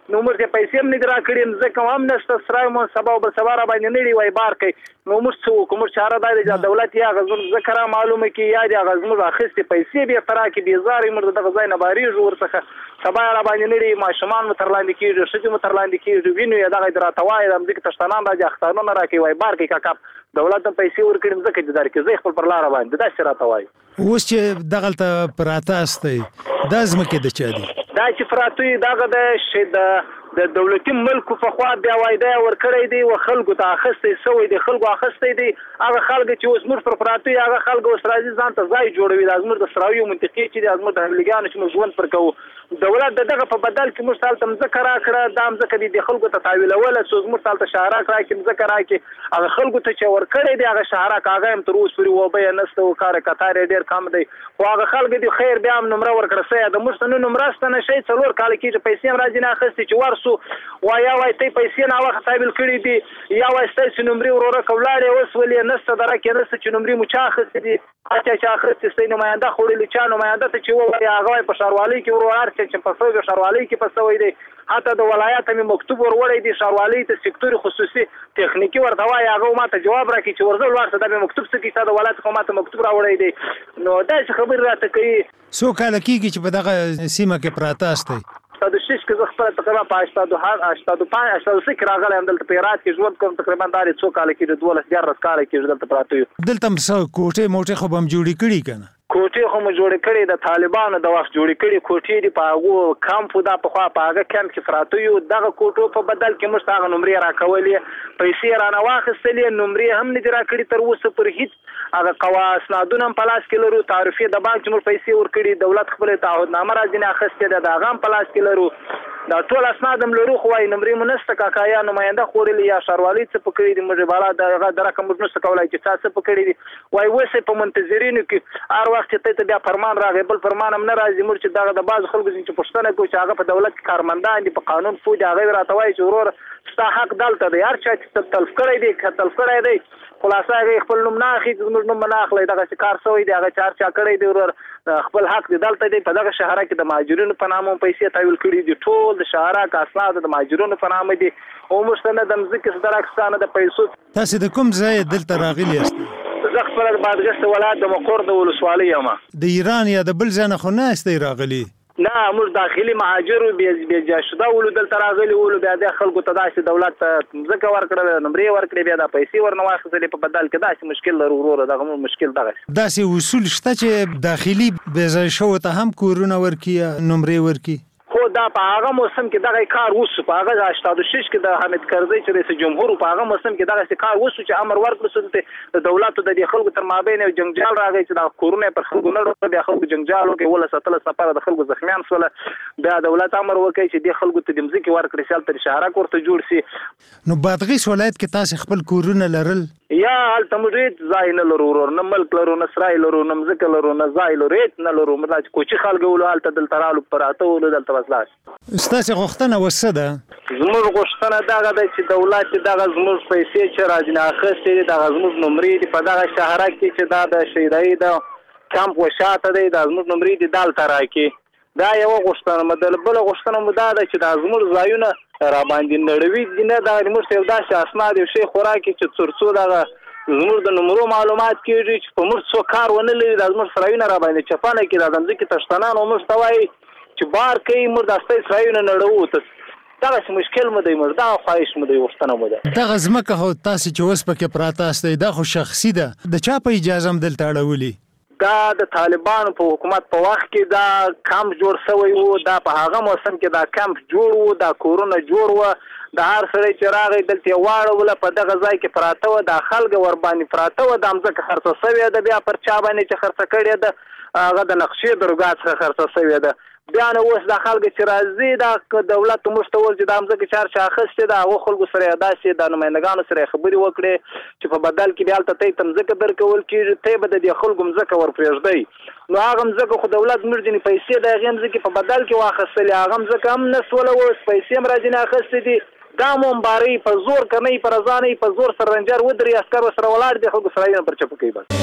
نو موږ ته پیسې هم نه درا کړې ځکه هم نشته سره مو سبا بل سبا را باندې نه دی وای بار کوي نو موږ څه کوم چاره دی چې دولت یا غزون ذکر معلومه کې یا د غزمو اخیستې پیسې به ترا کې بیزارې موږ د غزای نه باري جوړ څخه سبا را باندې نه دی ماشومان مترلاندې کېږي شته مترلاندې کېږي وینو یا دغه دراتوای د مځکه تشتانان راځي اختارونه راکې وای بار کې کا دولت ته پیسې ورکړم ځکه چې دار کې زه خپل پر لار باندې دا شراته وای اوس چې دغلته پراته استي د ازمکه د چا دي دا چې فراتوی دغه د شید د دولتي ملک په خوا بیا وایده ورکړی دی او خلکو ته اخستې سوې دي خلکو اخستې دي هغه خلک چې اوس موږ پر فراتوی هغه خلکو سرازي ځان ته ځای جوړوي د ازمر د سراوي منطقي چې د ازمر د حملګانو چې موږ ژوند پر کوو دولت دغه په بدل کې موږ تل تم ذکر راکړه دا ځکه د خلکو ته تاویل ولا سوز موږ تل ته شهره کړه کې ذکر راکې هغه خلکو ته چې ورکړی دی هغه شهره کاغه هم تر اوس پورې و به نسته او کار کتار ډیر کم دی او هغه خلک دی خیر بیا هم نمبر ورکړه سي د مشتنو نمبر ستنه شي څلور کال کې پیسې هم راځي نه اخستې چې ورسو وایا وای ته پیسې نه وخت تابل کړی دي یا وای ستاسو نمبر وروره کولاړې اوس ولې نسته درکې نسته چې نمبر مو چا اخستې دي اچھا چا اخستې ستې نماینده خوري چا نماینده ته چې وای هغه په شاروالۍ کې ورور چې په فوج شاروالۍ کې پسوي دي حتی د ولایت می مکتوب ورولې دي شاروالۍ ته سکتور خصوصي تخنیکی ورته وای هغه ماته جواب راکړي چې ورزل ورته د مکتوب څخه کیسه د ولایت حکومت مکتوب راوړی دي نو دا خبر راته کوي سو کال کېږي چې په دغه سیمه کې پراته استي د شش کې زه خپل تقریبا په اشتادو هر اشتادو پنځه اشتادو سکه راغلی هم دلته پیرات کې ژوند کوم تقریبا دا څو کال کې د دولس دیارلس کال کې دلته پراته یو دلته هم څو کوټې موټې خو هم جوړې کړي کنه کوټې خو مو جوړې کړي د طالبانو د وخت جوړې کړي کوټې دی په هغه کمپ دا په خوا په هغه کمپ کې پراته یو دغه کوټو په بدل کې موږ هغه نمبر راکولې پیسې را نه واخستلې نمبر هم نه را کړی تر اوسه پر هیڅ هغه قواسنادونه په لاس کې لرو تعرفي د بانک موږ پیسې ورکړي دولت خپل تعهدنامه راځي نه اخستې ده هغه په لاس کې لرو دا ټول اسناد هم لرو خو وايي نمبر مونسته کاکایا نماینده خورلی یا شاروالۍ څه پکړي دي موږ بالا دغه د رقم موږ نشته کولای چې تاسو پکړي دي وايي وسه په منتظرینو کې هر وخت ته بیا فرمان راغی بل فرمان هم نه راځي موږ چې دغه د باز خلکو چې پښتنه کوي چې هغه په دولت کې کارمندان دي په قانون فوج هغه راته وايي چې ورور ستا حق دلته دی هر چا چې تلف کړی دی کتلف کړی دی خلاصه هغه خپل نوم نه اخی زموږ نوم نه اخلي دغه کار سوی دی هغه چار چا کړی دی ورور خپل حق دی دلته دی په دغه شهر کې د ماجرونو په نامه پیسې تحویل کړي دي ټول د شهر کا اسناد د ماجرونو په نامه دي او مشتنه د مزکه صدراکستانه د پیسو تاسو د کوم ځای دلته راغلی یاست زه خپل د بادغیس ولایت د مقر د ولسوالۍ یم د ایران یا د بل ځای نه خو نه استي راغلی نه موږ داخلي مهاجر بیا بیا جاشدا ولو دلته راغلي ولو بیا د خلکو ته داسې دولت ځکه ورکړل نمبر ورکړي بیا د پیسې ورنه واخیستلې په بدل کې داسې مشکل لرو ورور دغه مشکل دغه داسې اصول شته چې داخلي به ځای شو ته هم کورونه ورکی نمبر ورکی خو دا په هغه موسم کې دغه کار وسو په هغه اشتاد شش کې د حامد کرزي چې رئیس جمهور په هغه موسم کې دغه کار وسو چې امر ورکړل د دولت د خلکو تر مابین یو جنجال راغی چې د کورونه پر خلکو نه ورته د خلکو جنجال وکي ولا ستل سفر د خلکو زخمیان سره بیا دولت امر وکړي چې د خلکو ته د مزکی ورکړي سال تر شهر کوړه جوړ سي نو بادغیس ولایت کې تاسو خپل کورونه لرل یا الته موږ ځای نه لرو ورور نه ملک لرو نه سرای لرو نه مزکه لرو نه ځای لرو نه لرو موږ چې کوچی خلک ولو الته دلته رالو پراته ولو دلته وسلاش ستاسو غوښتنه وسه ده زموږ غوښتنه دغه د چې دولت دغه زموږ پیسې چې راځي نه اخستې دغه زموږ نمبر دی په دغه شهر کې چې دا د شیدای د کمپ وشاته دی د زموږ نمبر دی دالته راکې دا یو غوښتنه مدل بل غوښتنه مده ده چې د زموږ ځایونه را باندې نړوي نه دا موږ یو داسې اسناد یو شی خوراکي چې ترڅو دغه زموږ د نمبر معلومات کیږي چې په موږ څو کار ونه لري د زموږ سرایونه را باندې چپانه کې د زمځ کې تشتنان او مستوي چې بار کوي موږ د استای سرایونه نړو ته دا څه مشکل مده موږ دا خواهش مده وختنه مده دا غزمکه هو تاسو چې اوس پکې پراته استای دا خو شخصي ده د چا په اجازه هم دلته اړولي دا د طالبانو په حکومت په وخت کې دا کمپ جوړ شوی وو دا په هغه موسم کې دا کمپ جوړ وو دا کورونه جوړ وو د هر سړی چې راغی دلته واړول په دغه ځای کې پراته و د خلک ور باندې پراته و د امزه خرڅ شوی د بیا پر چا باندې چې خرڅ کړی د هغه د نقشې درګات څخه خرڅ شوی د بیا نو اوس د خلک چې راځي د دولت مستول چې د امزه کې چار چا خسته د هغه خلکو سره داسې د نمائندګانو سره خبري وکړي چې په بدل کې بیا ته تمزه درکول کیږي ته به د خلکو مزه ور پرېږدي نو هغه مزه خو دولت مرجنی پیسې د هغه مزه کې په بدل کې واخصلې هغه مزه کم نسول او پیسې مرجنی اخستې دي دا مونباري په زور کني پر ځاني په زور سرنجر ودري عسكر سره ولاړ دي خلکو سره پر چپ کوي بس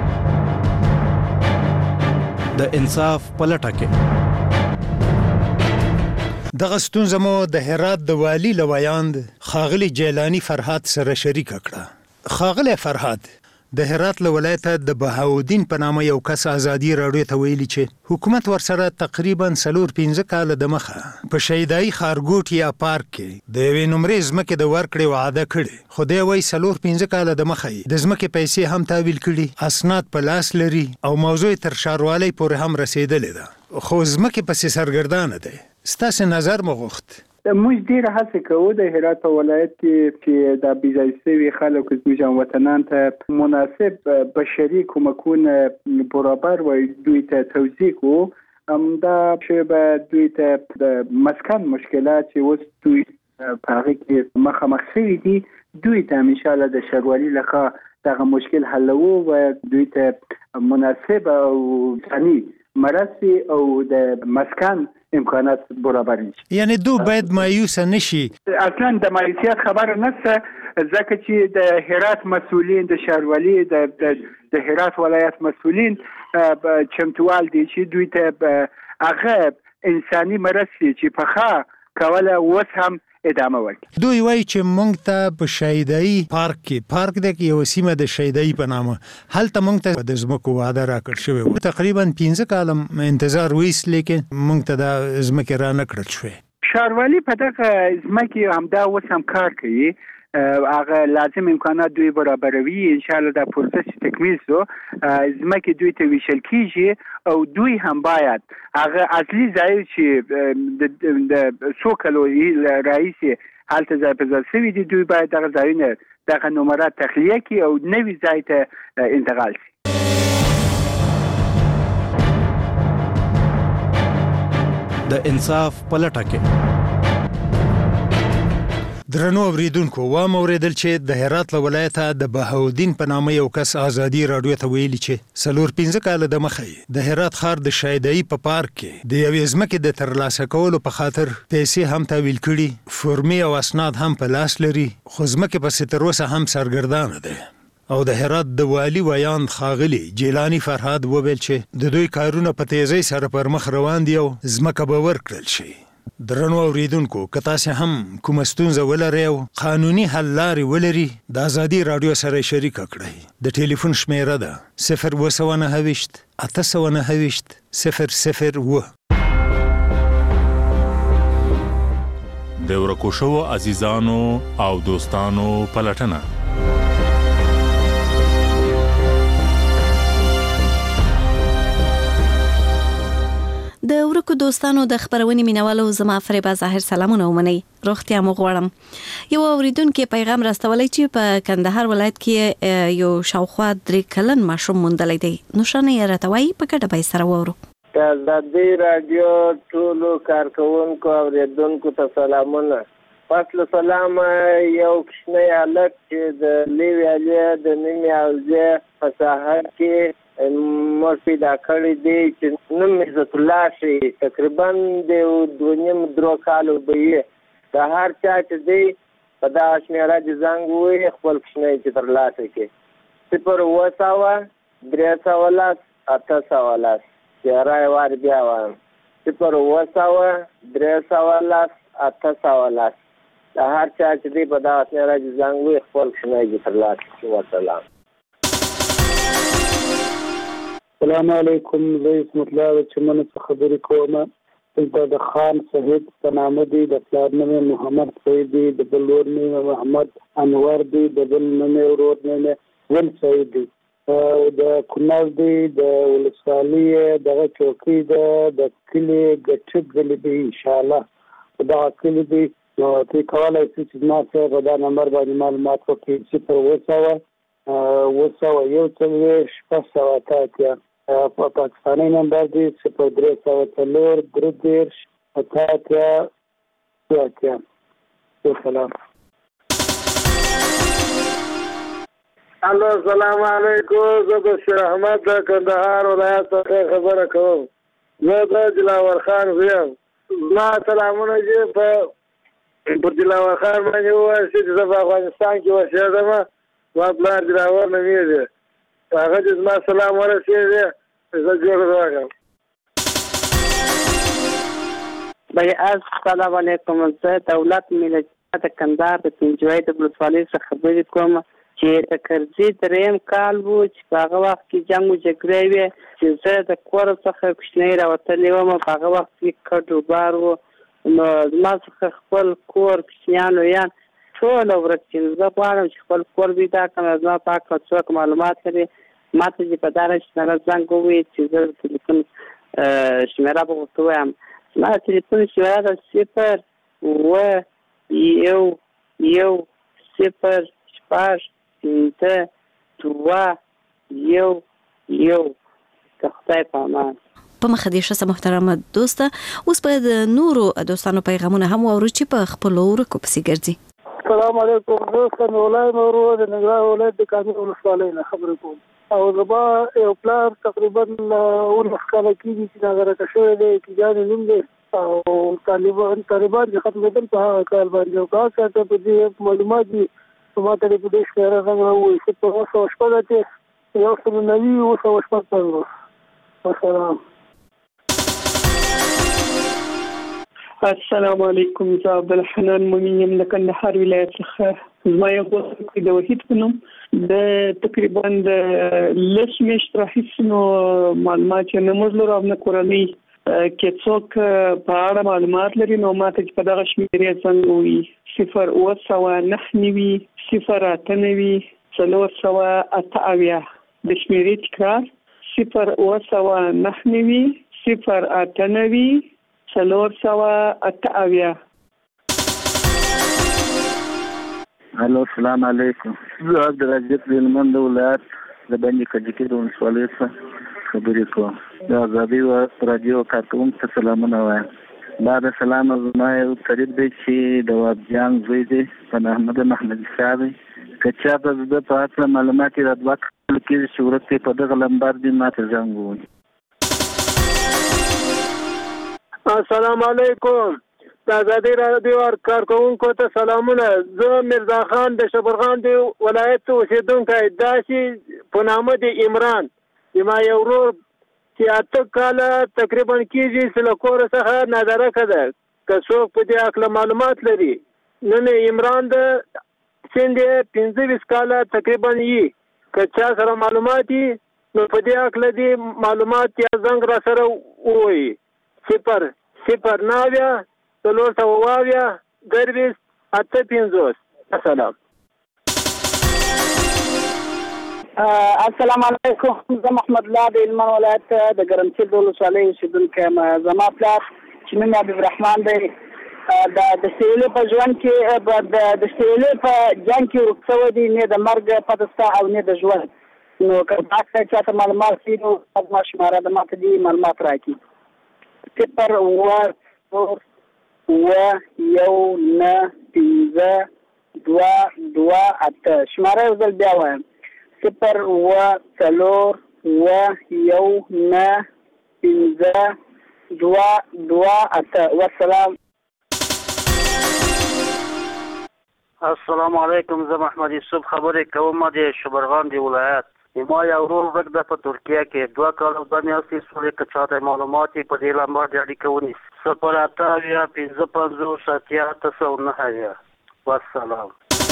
د انصاف پلټه کې دغه ستونزه مو د هرات د والي لویاند خاغلی جیلانی فرهاد سره شریک کړه. خاغلی فرهاد د هرات له ولایته د بهاودین په نامه یو کس ازادي راډیو ته ویلي چې حکومت ورسره تقریبا څلور پنځه کاله د مخه په شهیدای خارګوټ یا پارک کې د یوې نمرې ځمکې د ورکړې وعده کړې، خو دی وایي څلور پنځه کاله د مخه د ځمکې پیسې هم تحویل کړي، اسناد په لاس لري او موضوع تر ښاروالۍ پورې هم رسېدلې ده، خو ځمکې پسې سرګردانه دی. ستاسې نظر مو غوښت. موږ ډیر هڅه کوو د هرات ولایت کې چې د بيزایسوي خلکو زموږ وطنان ته مناسب بشري کومکونه برابر وي دوی ته توزیع کو هم دا چې به دوی ته د مسکن مشکلات چې اوس دوی په هغه کې مخامخ شوي دي دوی ته ان شاء الله د شروالي لخوا دغه مشکل حلوو و دوی ته مناسب او ثاني مرسي او د مسکن امکانات برابر نشي. یعنی دو باید مایوس نشي. اصلا د مایوسیت خبره نشته ځکه چې د هرات مسؤلین د شهروالي د د هرات ولایت مسؤلین چمتوال دي چې دوی ته هغه انساني مرسي چې پخا کوله اوس هم ادامه ورکړي. دوی وایي چې موږ ته په شهیدای پارک کې پارک د یو سیمه د شهیدای په نامه هلته موږ ته د ځمکو وعده راکړل شوی و. تقریبا پنځه کاله انتظار ویس لیکن موږ ته د ځمکې را نه کړل شوی. شهروالي په دغه ځمکې همدا اوس هم کار کوي، هغه لازم امکانات دوی برابروي. ان شاء الله دا پروسس تکمیل شو ځمکې دوی ته ویشل کیږي او دوی هم باید هغه اصلي ځای چې د څو کلو رئیس هلته ځای په ځای شوي دي دوی باید دغه ځایونه دغه نمرات تخلیه کړي او نوي ځای ته انتقال شي. د انصاف په لټه کې درنو اوریدونکو و موریدل چې د هرات له ولایته د بهاودین په نامه یو کس ازادي راډیو ته ویلي چې څلور پنځه کاله د مخه د هرات ښار د شهیدای په پارک کې د یوې ځمکې د ترلاسه کولو په خاطر پیسې هم تحویل کړي، فرمې او اسناد هم په لاس لري، خو ځمکې پسې تر اوسه هم سرګردانه ده. او د هرات د والي ویاند خاغلی جیلانی فرهاد وویل چې د دوی کارونه په تیزی سره پر مخ روان دي او ځمکه به ورکړل شي. درنو اوریدونکو که تاسو هم کوم ستونزه ولرئ او قانوني حل لارې ولري د ازادي راډیو سره شریک کړئ. د ټلیفون شمیره ده صفر اوه سوه نهه ویشت اته سوه نهه ویشت صفر صفر اوه. د ورکو شوو عزیزانو او دوستانو پلټنه د ورکو دوستانو د خبرونې مینوالو زما فریبا ظاهر سلامونه ومنئ. روغتیا مو غواړم. یو اوریدونکو پیغام راستولی چې په کندهار ولایت کې یو شاوخوا درې کلن ماشوم موندلی دی. نو شانه یې راته وایي په ګډه به یې سره واورو. د ازادي راډیو ټولو کارکوونکو اوریدونکو ته سلامونه. فصل سلام یو کوچنی هلک چې د لیوی علي د نیمې حوزې په ساحه کې مور پیدا کړی دی چې نوم عزت الله شي تقریبا د دوه نیم درو کالو به یې د هر چا چې دی په دغه شمېره د زنګ ووایي خپل کوچنی چې ترلاسه کړي صفر اوه سوه درې سوه لس اته سوه لس تیاره یې وار بیا وایم صفر اوه سوه درې سوه لس اته سوه لس د هر چا چې دی په دغه شمېره د زنګ ووایي خپل کوچنی چې ترلاسه کړي. وسلام. السلام علیکم. زه اسمت الله چمن څخه خبرې کوم. دلته د خان صاحب په نامه دی، د پلار نوم محمد سعید دی، د بل ورور نوم محمد انور دی، د بل نوم ورور نوم ول سعید دی، د کونړ دی، د ولسوالۍ دغه چوکۍ ده د کلي ګټب غلي دی انشاءالله دا کلي دی. نو ته کولای شې چې ما سره په دا نمبر باندې معلومات وکړې صفر اوه سوه اوه سوه یو څلوېښت شپږ سوه اته اتیا په پاکستاني نمبر دی صفر درې سوه څلور درې دېرش اته اتیا دوه اتیا. وسلام. الو السلام علیکم. زه د شیر احمد د کندهار ولایت څخه خبره کوم. زه د دلاور خان زویم. زما سلامونه چې په پر دلاور خان باندې ووایه چې زه په افغانستان کې اوسېږم. ما پلار دلاور نومېږي. هغه چې زما سلام ورسېږي زه جوړ راغلم. بای از سلام علیکم. زه دولت ملت کندهار د پنځوي د ولسوالۍ څخه خبرې کوم چې د کرزي دریم کال وو چې په هغه وخت کې جنګ و جګړې وې چې زه د کور څخه کوچنی راوتلی وم. په هغه وخت کې کډ وبار و، نو زما څخه خپل کور کوچنیان لویان ټول ورک چې زه غواړم چې خپل کور پیدا کړم. زما په هکله څوک معلومات لري ما ته چې په دغه شمېره زنګ ووایي چې زه د تلیفون شمېره به ورته ووایم. زما د تلیفون شمېره ده صفر اووه یو یو صفر شپږ پنځه دوه یو یو. د خدای په امان. په مخه دې ښه محترمه دوسته، اوس به د نورو دوستانو پیغامونه هم واورو چې په خپلو ورکو پسې ګرځي. السلام علیکم. زه سمیع نورو د ننګرهار ولایت د کامې ولسوالۍ نه خبرې کوم. او زما یو پلار تقریبا اوولس کاله کېږي چې ناغرقه شوی دی، کیجانې نوم دی، او طالبان طالبان چې ختمېدل په هغه کال باندې. او که هغه ته په دې معلومات دي ما ته په دې شمېره زنګ راووایي صفر اووه سوه شپږ اتیا یو سل نوي اووه سوه شپږ پنځوس. والسلام. السلام علیکم. زه عبدالحنان مومن یم د کندهار ولایت څخه. زما یو دوست د وحید په نوم د تقریبا د لس میاشتې راهیسې نو معلومات یې نه موږ لرو او نه کورنۍ کې څوک په اړه معلومات لري، نو ما ته چې په دغه شمېرې زنګ ووایي صفر اووه سوه نهه نوي صفر اته نوي څلور سوه اته اویا. د شمېرې تکرار صفر اووه سوه نهه نوي صفر اته نوي څلور سوه اته اویا. الو السلام علیکم. زه عبدالعزیز هلمند ولایت د بندې کجکي د ولسوالۍ څخه خبرې کوم. د ازادي راډیو کارکوونکو ته سلامونه وایم. بعد سلام زما یو قریب دی چې د وابجان زوی دی په احمد محمدي شاه دی. که چا ته د ده په هکله معلومات یې را دوه کړل کېږي چې ورک دی په دغه لمبر دی ما ته زنګ ووهي. السلام علیکم. د ازادي راډیو کارکوونکو ته سلامونه. زه مرزا خان د شبرغان د ولایت اوسېدونکی. داسې په نامه د عمران زما یو ورور چې اته کاله تقریبا کېږي چې له کوره څخه نادرکه ده. که څوک په دې هکله معلومات لري، نن عمران د سند یې پنځه ویشت کاله تقریبا یي. که چا سره معلومات وي نو په دې هکله دې معلومات یا زنګ را سره ووایي. صفر صفر نوي څلور سوه اویا درویشت اته پنځوس. السلام. السلام علیکم. زه محمد الله د هلمند ولایت د ګرمسیر د ولسوالۍ اوسېدونکی یم. زما پلار چې نوم یې حبیب رحمان دی د سیلې په ژوند کې د سیلې په جنګ کې ورک شوی دی، نه د مرګ پته شته او نه د ژوند. نو که هغه چا ته معلومات وي نو زما شماره ده ما ته دې معلومات راکړي. صفر اووه څلور اووه یو نهه پنځه دوه دوه اته. شماره یو ځل بیا وایم صفر اووه څلور اووه یو نهه پنځه دوه دوه اته. والسلام. السلام علیکم. زه محمد یوسف خبرې کوم د شبرغان د ولایت. ما یو ورور ورک ده په ترکیه کې. دوه کاله وړاندې میاشتې شولې که چاته معلومات یې په دې لمبر د اړیکه ونیسي. صفر اته اویا پنځه پنځوس اتیا اته سوه نهه اویا. والسلام.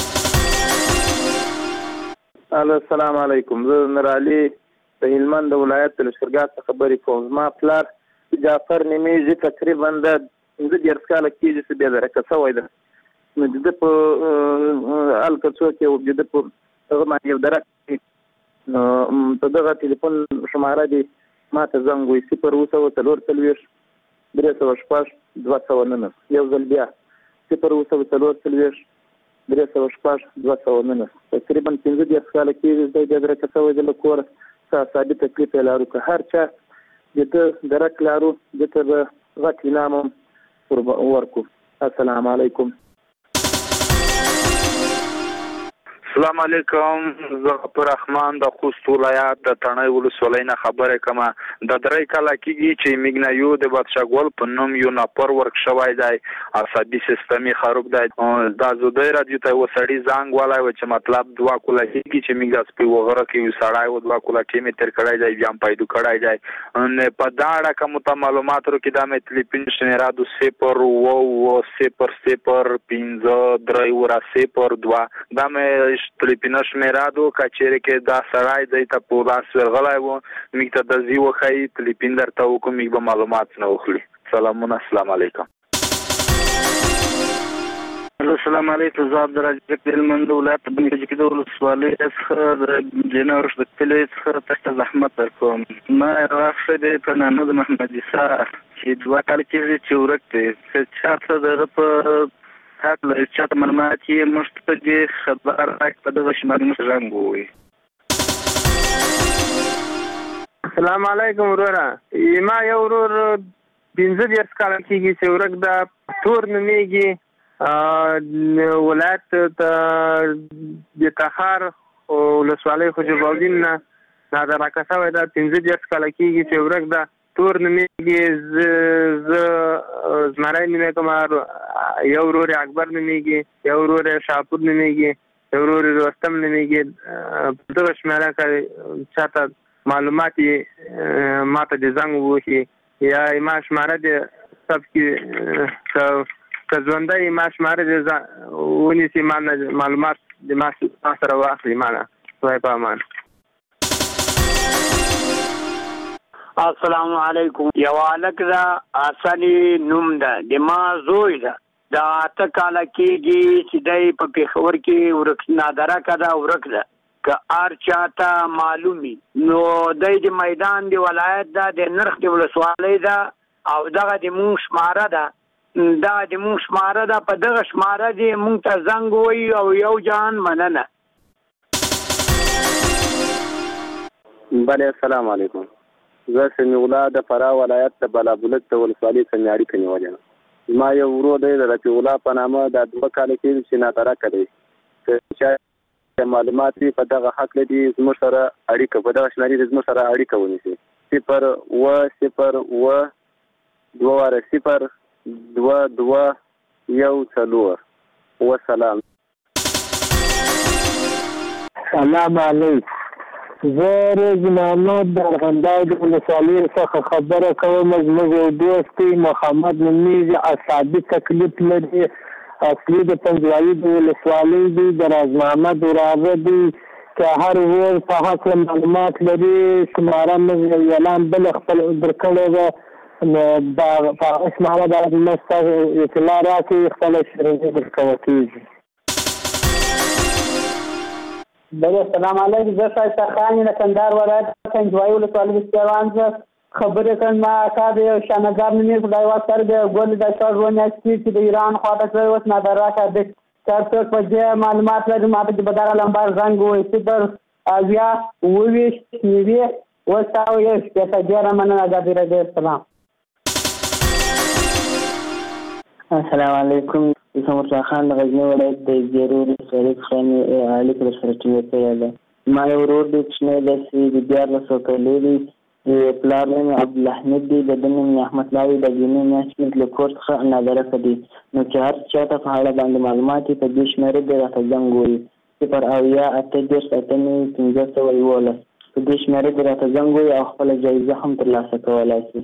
الو السلام علیکم. زه نورعلي د هلمند د ولایت د لښکرګاه څخه خبرې کوم. زما پلار جعفر نومېږي. تقریبا د پنځه دیارلس کاله کېږي چې بېدرکه شوی ده. نو د ده په هلته څوک یې د ده په هغه باندې یو درک نو په دغه ټلیفون شماره دی ما ته زنګ وایي صفر اووه سوه څلور څلوېښت درې سوه شپږ دوه سوه نولس. یو ځل بیا صفر اووه سوه څلور څلوېښت درې سوه شپږ دوه سوه نولس. تقریبا پنځه دیارلس کاله کېږي دی بېدرکه شوی دی له کوره. ثابت تکلیف یې لرو. که هر چا د ده درک لرو ده ته به غټ انعام هم ورکړو. السلام علیکم. السلام علیکم. زه غفور رحمان د خوست ولایت د تڼۍ ولسوالۍ نه خبرې کوم. د درې کاله کېږي چې میګنایو د بادشاهګل په نوم یو ناپر ورک شوی دی، عصبي سیستم یې خراب دی. دا زودی رادیو ته یو سړي زنګ ولی و چې مطلب دوه کوله کېږي چې میګ داسې په وغره کې یو سړی و دوه کوله کې مې تېر کړی دی، بیا هم پیدا کړی دی. په دا اړه که مو ته معلومات ورکړي دا مې تلیفون شمیره دو صفر اوه اوه صفر صفر پنځه درې اوره صفر دوه دا مې تلیفون شمیره دو که چیرې کې دا سړی دی ته په لاس ورغلی و میګ ته د ځي وښیي تلیفون درته وکړو میګ به معلومات نه وخلي. سلامونه، السلام علیکم. السلام علیکم. زه عبدالرزاق د هلمند ولایت د بني کجکي د ولسوالۍ څخه د جنورش د کلي څخه تاسو ته زحمت درکوم. ما راغلی دی په نامه د محمد عیسی چې دوه کاله کېږي چې ورک دی. که چا څه د هغه په حق لري چا ته معلومات یې موږ ته دې خبر راکړي په دغه شمال موږ رنګ ووایي. السلام علیکم وروره. ما یو ورور پنځه دېرش کاله کېږي چې ورک ده، تور نومېږي، ولایت ته د تخار ولسوالۍ خوشبالدین نه دا راکه شوی ده. پنځه دېرش کاله کېږي چې ورک ده، تور نومېږي، زه زمری نومې کوم، یو ورور اکبر نومېږي، یو ورور شاپور نومېږي، یو ورور رستم نومېږي. په دغه شمېره که چاته معلومات یې ما ته د زنګ ووهي یا ما شماره د سب کې که ژوندی ما شماره د ونیسي ما نه معلومات د ما سره واخلي ما نه. خدای په امان. السلام علیکم. یو هلک ده حسني نوم ده، د ما زوی ده، د اته کاله کېږي چې دی په پېښور کې ورک نادرکه ده ورک ده. که هر چاته معلومي نو دی د میدان د ولایت ده، د نرخ د ولسوالۍ ده او دغه د مونږ شماره ده، دغه د مونږ شماره ده. په دغه شماره دې مونږ ته زنګ ووایي او یو جان مننه. بله السلام علیکم. زه سمیع الله د فراه ولایت د بلابلک د ولسوالۍ څخه اړیکه نیولې یم. زما یو ورور دی د رفیع الله په نامه دا دوه کاله کېږي چې نادرکه دی. که چا معلومات وي په دغه حق لري زموږ سره اړیکه په دغه شمارې د زموږ سره اړیکه ونیسي. صفر اوه صفر اوه دوه واره صفر دوه دوه یو څلور. وسلام. سلام علیکم. زه روز محمد د ارغنداو د ولسوالۍ څخه خبره کوم. زموږ یو دوست دی محمد نومیږي، اعصابي تکلیف لري، اصلي د پنجوایي د ولسوالۍ دی، د راز محمد وراره دی. که هر ورور په هکله معلومات لري شماره موږ یو اعلان بل خپل درکړی ده نو په هغه شماره باید موږ ته اطلاع راکړي، خپله شرنجې درکوه کېږي. بله السلام علیکم. زه ښایسته خان یم د کندهار ولایت پنجوایي ولسوالۍ د سیوان څخه خبرې کوم. ما اکا د یو شانګار نومې خدای واسطه د ګل د شپږ ورځې میاشتې چې د ایران خواته کړی اوس نادرکه دی. که څوک په دې معلومات لري ما ته د بداره لمبر زنګ ووایي. صفر اویا اوه ویشت نوي اوه سوه یو شپېته. ډېره مننه. ازادي راډیو. السلام. السلام علیکم. زه مرزا خان د غزني ولایت د زیرو ولسوالۍ څخه مې اړیکه درسره ټینګه کړې ده. ما یو ورور دی کوچنی داسې د دیارلسو کالو دی، د پلار نوم یې عبدالحمید دی، د ده نوم یې احمدالله دی، د جنۍ میاشت کې له کور څخه نادرکه دی. نو چې هر چا ته په اړه باندې معلومات وي په دې شمېرې دې راته زنګ ووایي. صفر اویا اته دېرش اته نوي پنځه سوه یولس. په دې شمېرې دې راته زنګ ووایي او خپله جایزه هم ترلاسه کولی شي.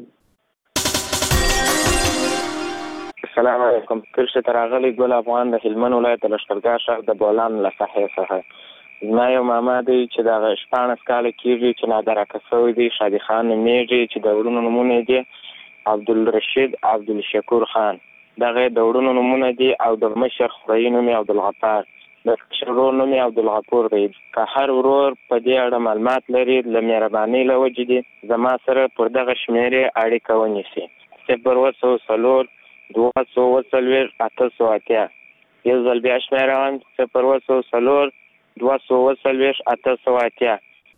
السلام علیکم. کرښې ته راغلی ګل افغان د هلمند ولایت د لښکرګاه ښار د بولان له ساحې څخه. زما یو ماما دی چې د هغه شپاړس کاله کېږي چې نادرکه شوی دی، شادي خان نومېږي چې د وروڼو نومونه دي عبدالرشید عبدالشکور خان. دغه د وروڼو نومونه دي او د مشر خوريي نوم یې عبدالغفار، د کشر ورور نوم یې عبدالغفور دی. که هر ورور په دې اړه معلومات لري له مهربانۍ له وجې دي زما سره پر دغه شمېرې اړیکه ونیسي. صفر اوه سوه څلور دوه سوه اوه څلوېښت اته سوه اتیا. یو ځل بیا شمېروم صفر اوه سوه څلور دوه سوه اوه څلوېښت اته سوه اتیا.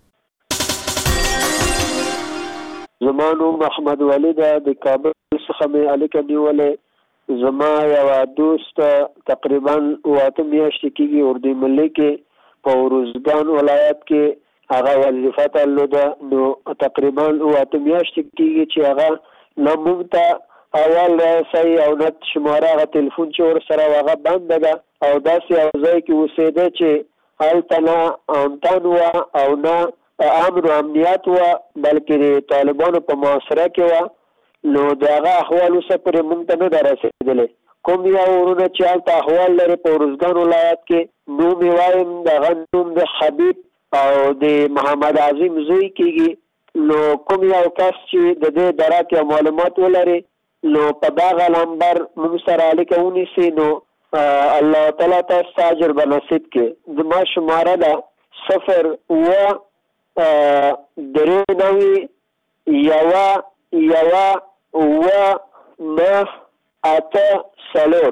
زما نوم محمد ولی ده، د کابل څخه مې اړیکه نیولې. زما یوه دوست تقریبا اوه اته میاشتې کېږي اردو ملي کې په روزګان ولایت کې هغه وظیفه درلوده. نو تقریبا اوه میاشتې کېږي چې هغه نه موږ ته اول رسۍ او نه شماره هغه تلیفون چې ورسره هغه بنده ده او داسې یو ځای کې اوسېده چې هلته نه امتن وه او نه امن و امنیت وه بلکې د طالبانو په محاصره کې وه. نو د هغه احوال اوسه پورې موږ ته نه ده رسېدلی. کوم یو ورونه چې هلته احوال لري په روزګان ولایت کې نوم یې وایم د هغه نوم د حبیب او د محمد عظیم زوی کېږي. نو کوم یو کس چې د دې دره کې معلومات ولري نو په دغه نمبر موږ سره اړیکه ونیسي نو الله تعالی تاسو اجر به نصیب کړي. زما شماره ده صفر اوه درې نوي یوه یوه اوه نه اته څلور.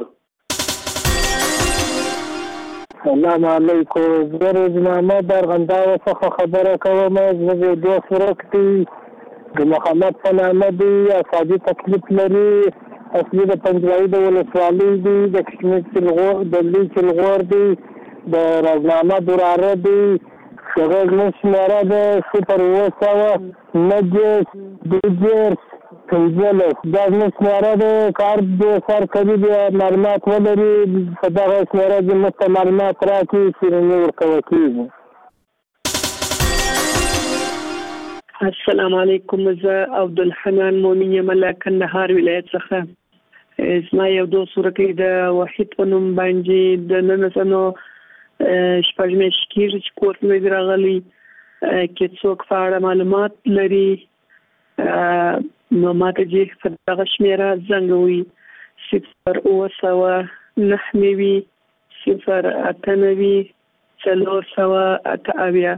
السلام علیکم. زه روزنامه د ارغنداو څخه خبره کوم. زه د دوست ورک دی د محمد په نامه دی. افادي تکلیف لري. اصلي د پنجوایي د ولسوالۍ دی. د کشمیر چلغور د لوی چلغور دی. د روزنامه دراره دی. هغه زموږ شماره ده صفر اوه سوه نهدېرش دوهدېرش پنځلس. دا زموږ شماره ده. کار د سر کوي د معلومات ولري په دغه شماره کې موږ ته معلومات راکړي چې رنګ ورکوه کېږي. السلام علیکم. زه عبدالحنان مومن یم له کندهار ولایت څخه. زما یو دوست ورکوي د وحید په نوم باندې د ننسنو شپږ میاشتې کېږي چې کور ته مې راغلی کې څوک په اړه معلومات لري نو ماته چې په دغه شمېره زنګ ووي صفر اوه سوه نهه نوي صفر اته نوي څلور سوه اته اویا.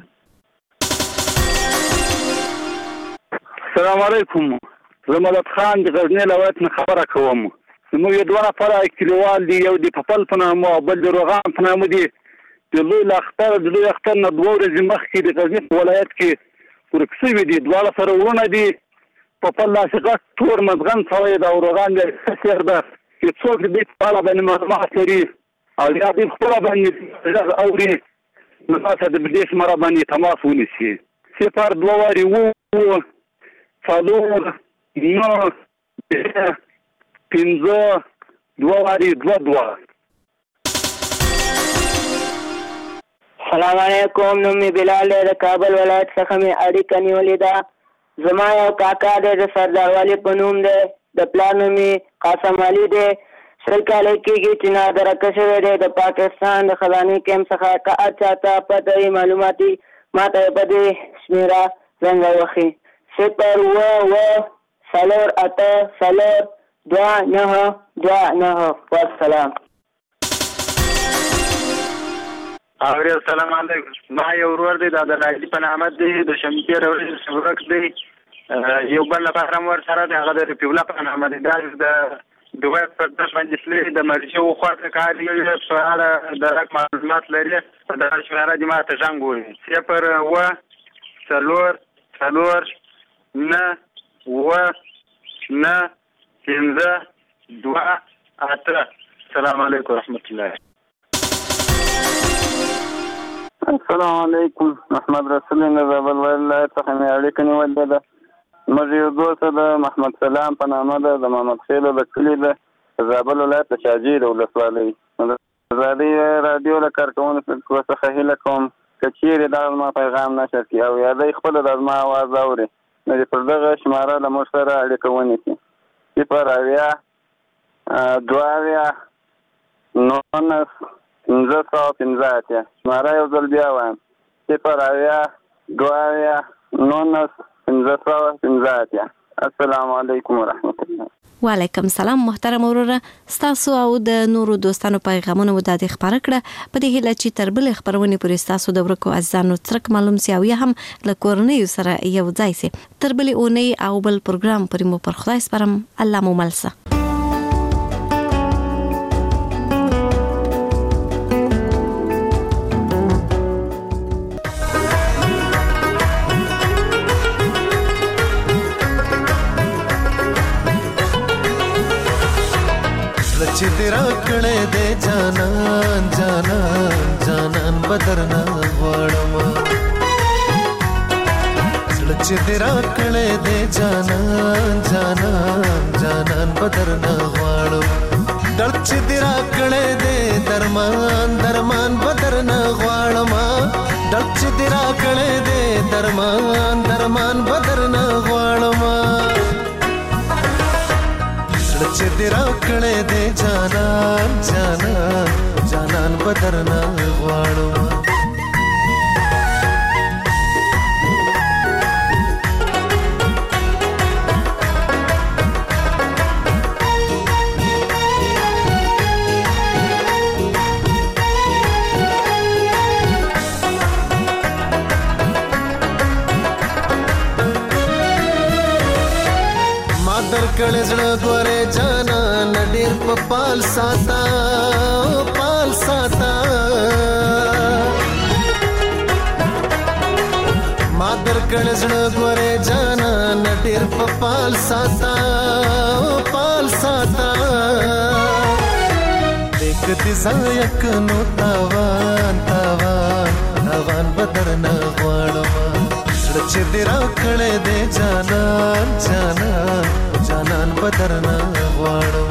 السلام علیکم. زه ملت خان د غزني ولایت نه خبره کوم. زموږ یو دوه نفره کلیوال دي. یو د پپل په نامه او بل د روغان په نامه دي. د لوی اختر د لوی اختر نه دوه ورځې مخکې د غزني په ولایت کې ورک شوي دي. دواړه سره ورونه دي. پپل ناشقه تور مزغن سوی ده او روغان د سر ده چې څوک د دې په اړه باندې معلومات لري او یا دې خپله باندې غږ اوري نو تاسو د دې شماره باندې تماس ونیسي. صفر دوه وارې اووه څلور نهه درې پنځه دوه وارې دوه دوه. السلام علیکم. نوم مې بلال دی. د کابل ولایت څخه مې اړیکه نیولې ده. زما یو کاکا دی د سردار والي په نوم دی. د پلار نوم یې قاسم علي دی. سل کاله کېږي چې نادرکه شوی دی د پاکستان د خزانې کیمپ څخه. که هر چاته پته وي معلوماتي ما ته په دې شمېره زنګ ووهي. صفر اوه اوه څلور اته څلور دوه نهه دوه نهه. والسلام. اوري السلام علیکم. ما یو ورور دی د راځي په نامه دی د شمپیر ورځ ورک دی. یو بل لپاره ور سره دی هغه د پیولا په نامه دی. دا د دوه پر د باندې سلې د مرجو خواته کار یو په اړه د رقم معلومات لري. د شماره د ما ته څنګه وي. صفر اوه څلور څلور نه اوه نه پنځه دوه اته. السلام علیکم ورحمت الله. السلام علیکم. محمد رسول الله د زابل ولایت څخه مې اړیکه نیولې ده. زموږ یو دوست د محمد سلام په نامه ده. د محمد خیلو د کلي ده د زابل ولایت د شاجیر ولسوالۍ. د ازادي راډیو له کارکوونکو څخه هیله کوم که چیرې دا زما پیغام نشر کړي او یا دی خپله د زما اواز اوري نو د پر دغه شماره له موږ سره اړیکه ونیسي. صفر اویا دوه اویا نولس پنځه سوه پنځه اتیا. شماره یو ځل بیا وایم. صفر اویا دوه اویا نولس پنځه سوه پنځه اتیا. السلام علیکم ورحمت الله. وعلیکم سلام محترم وروره. ستاسو او د نورو دوستانو پیغامونه مو د خبره کړه په دې هیله چې تر بل خبرونه پورې ستاسو د ورکو عزیزانو ترک معلوم سی او یا هم له کورنۍ سره یو ځای سي. تر بل اونۍ او بل پروګرام پرې مو پر خدای سپارم. الله مو ملسه. چې دې راکړې دې جانان جانان جانان بدرنا غواړم زړه چې دې راکړې دې جانان جانان جانان بدرنا غواړم درد چې دې راکړې دې درمان درمان بدرنا غواړم درد چې دې راکړې دې درمان درمان بدرنا غواړم چې دې راکړې دې جانان جانان جانان بدرنا غواړم کړه زړه ګوره جانان ډېر په پال ساته پال ساته ما در کړه زړه ګوره جانان ډېر په پال ساته پال ساته دیک دې زایک نو تاوان تاوان تاوان بدرنا غواړم زړه چې دې راکړې دې جانان جانان جانان بدرنا غواړم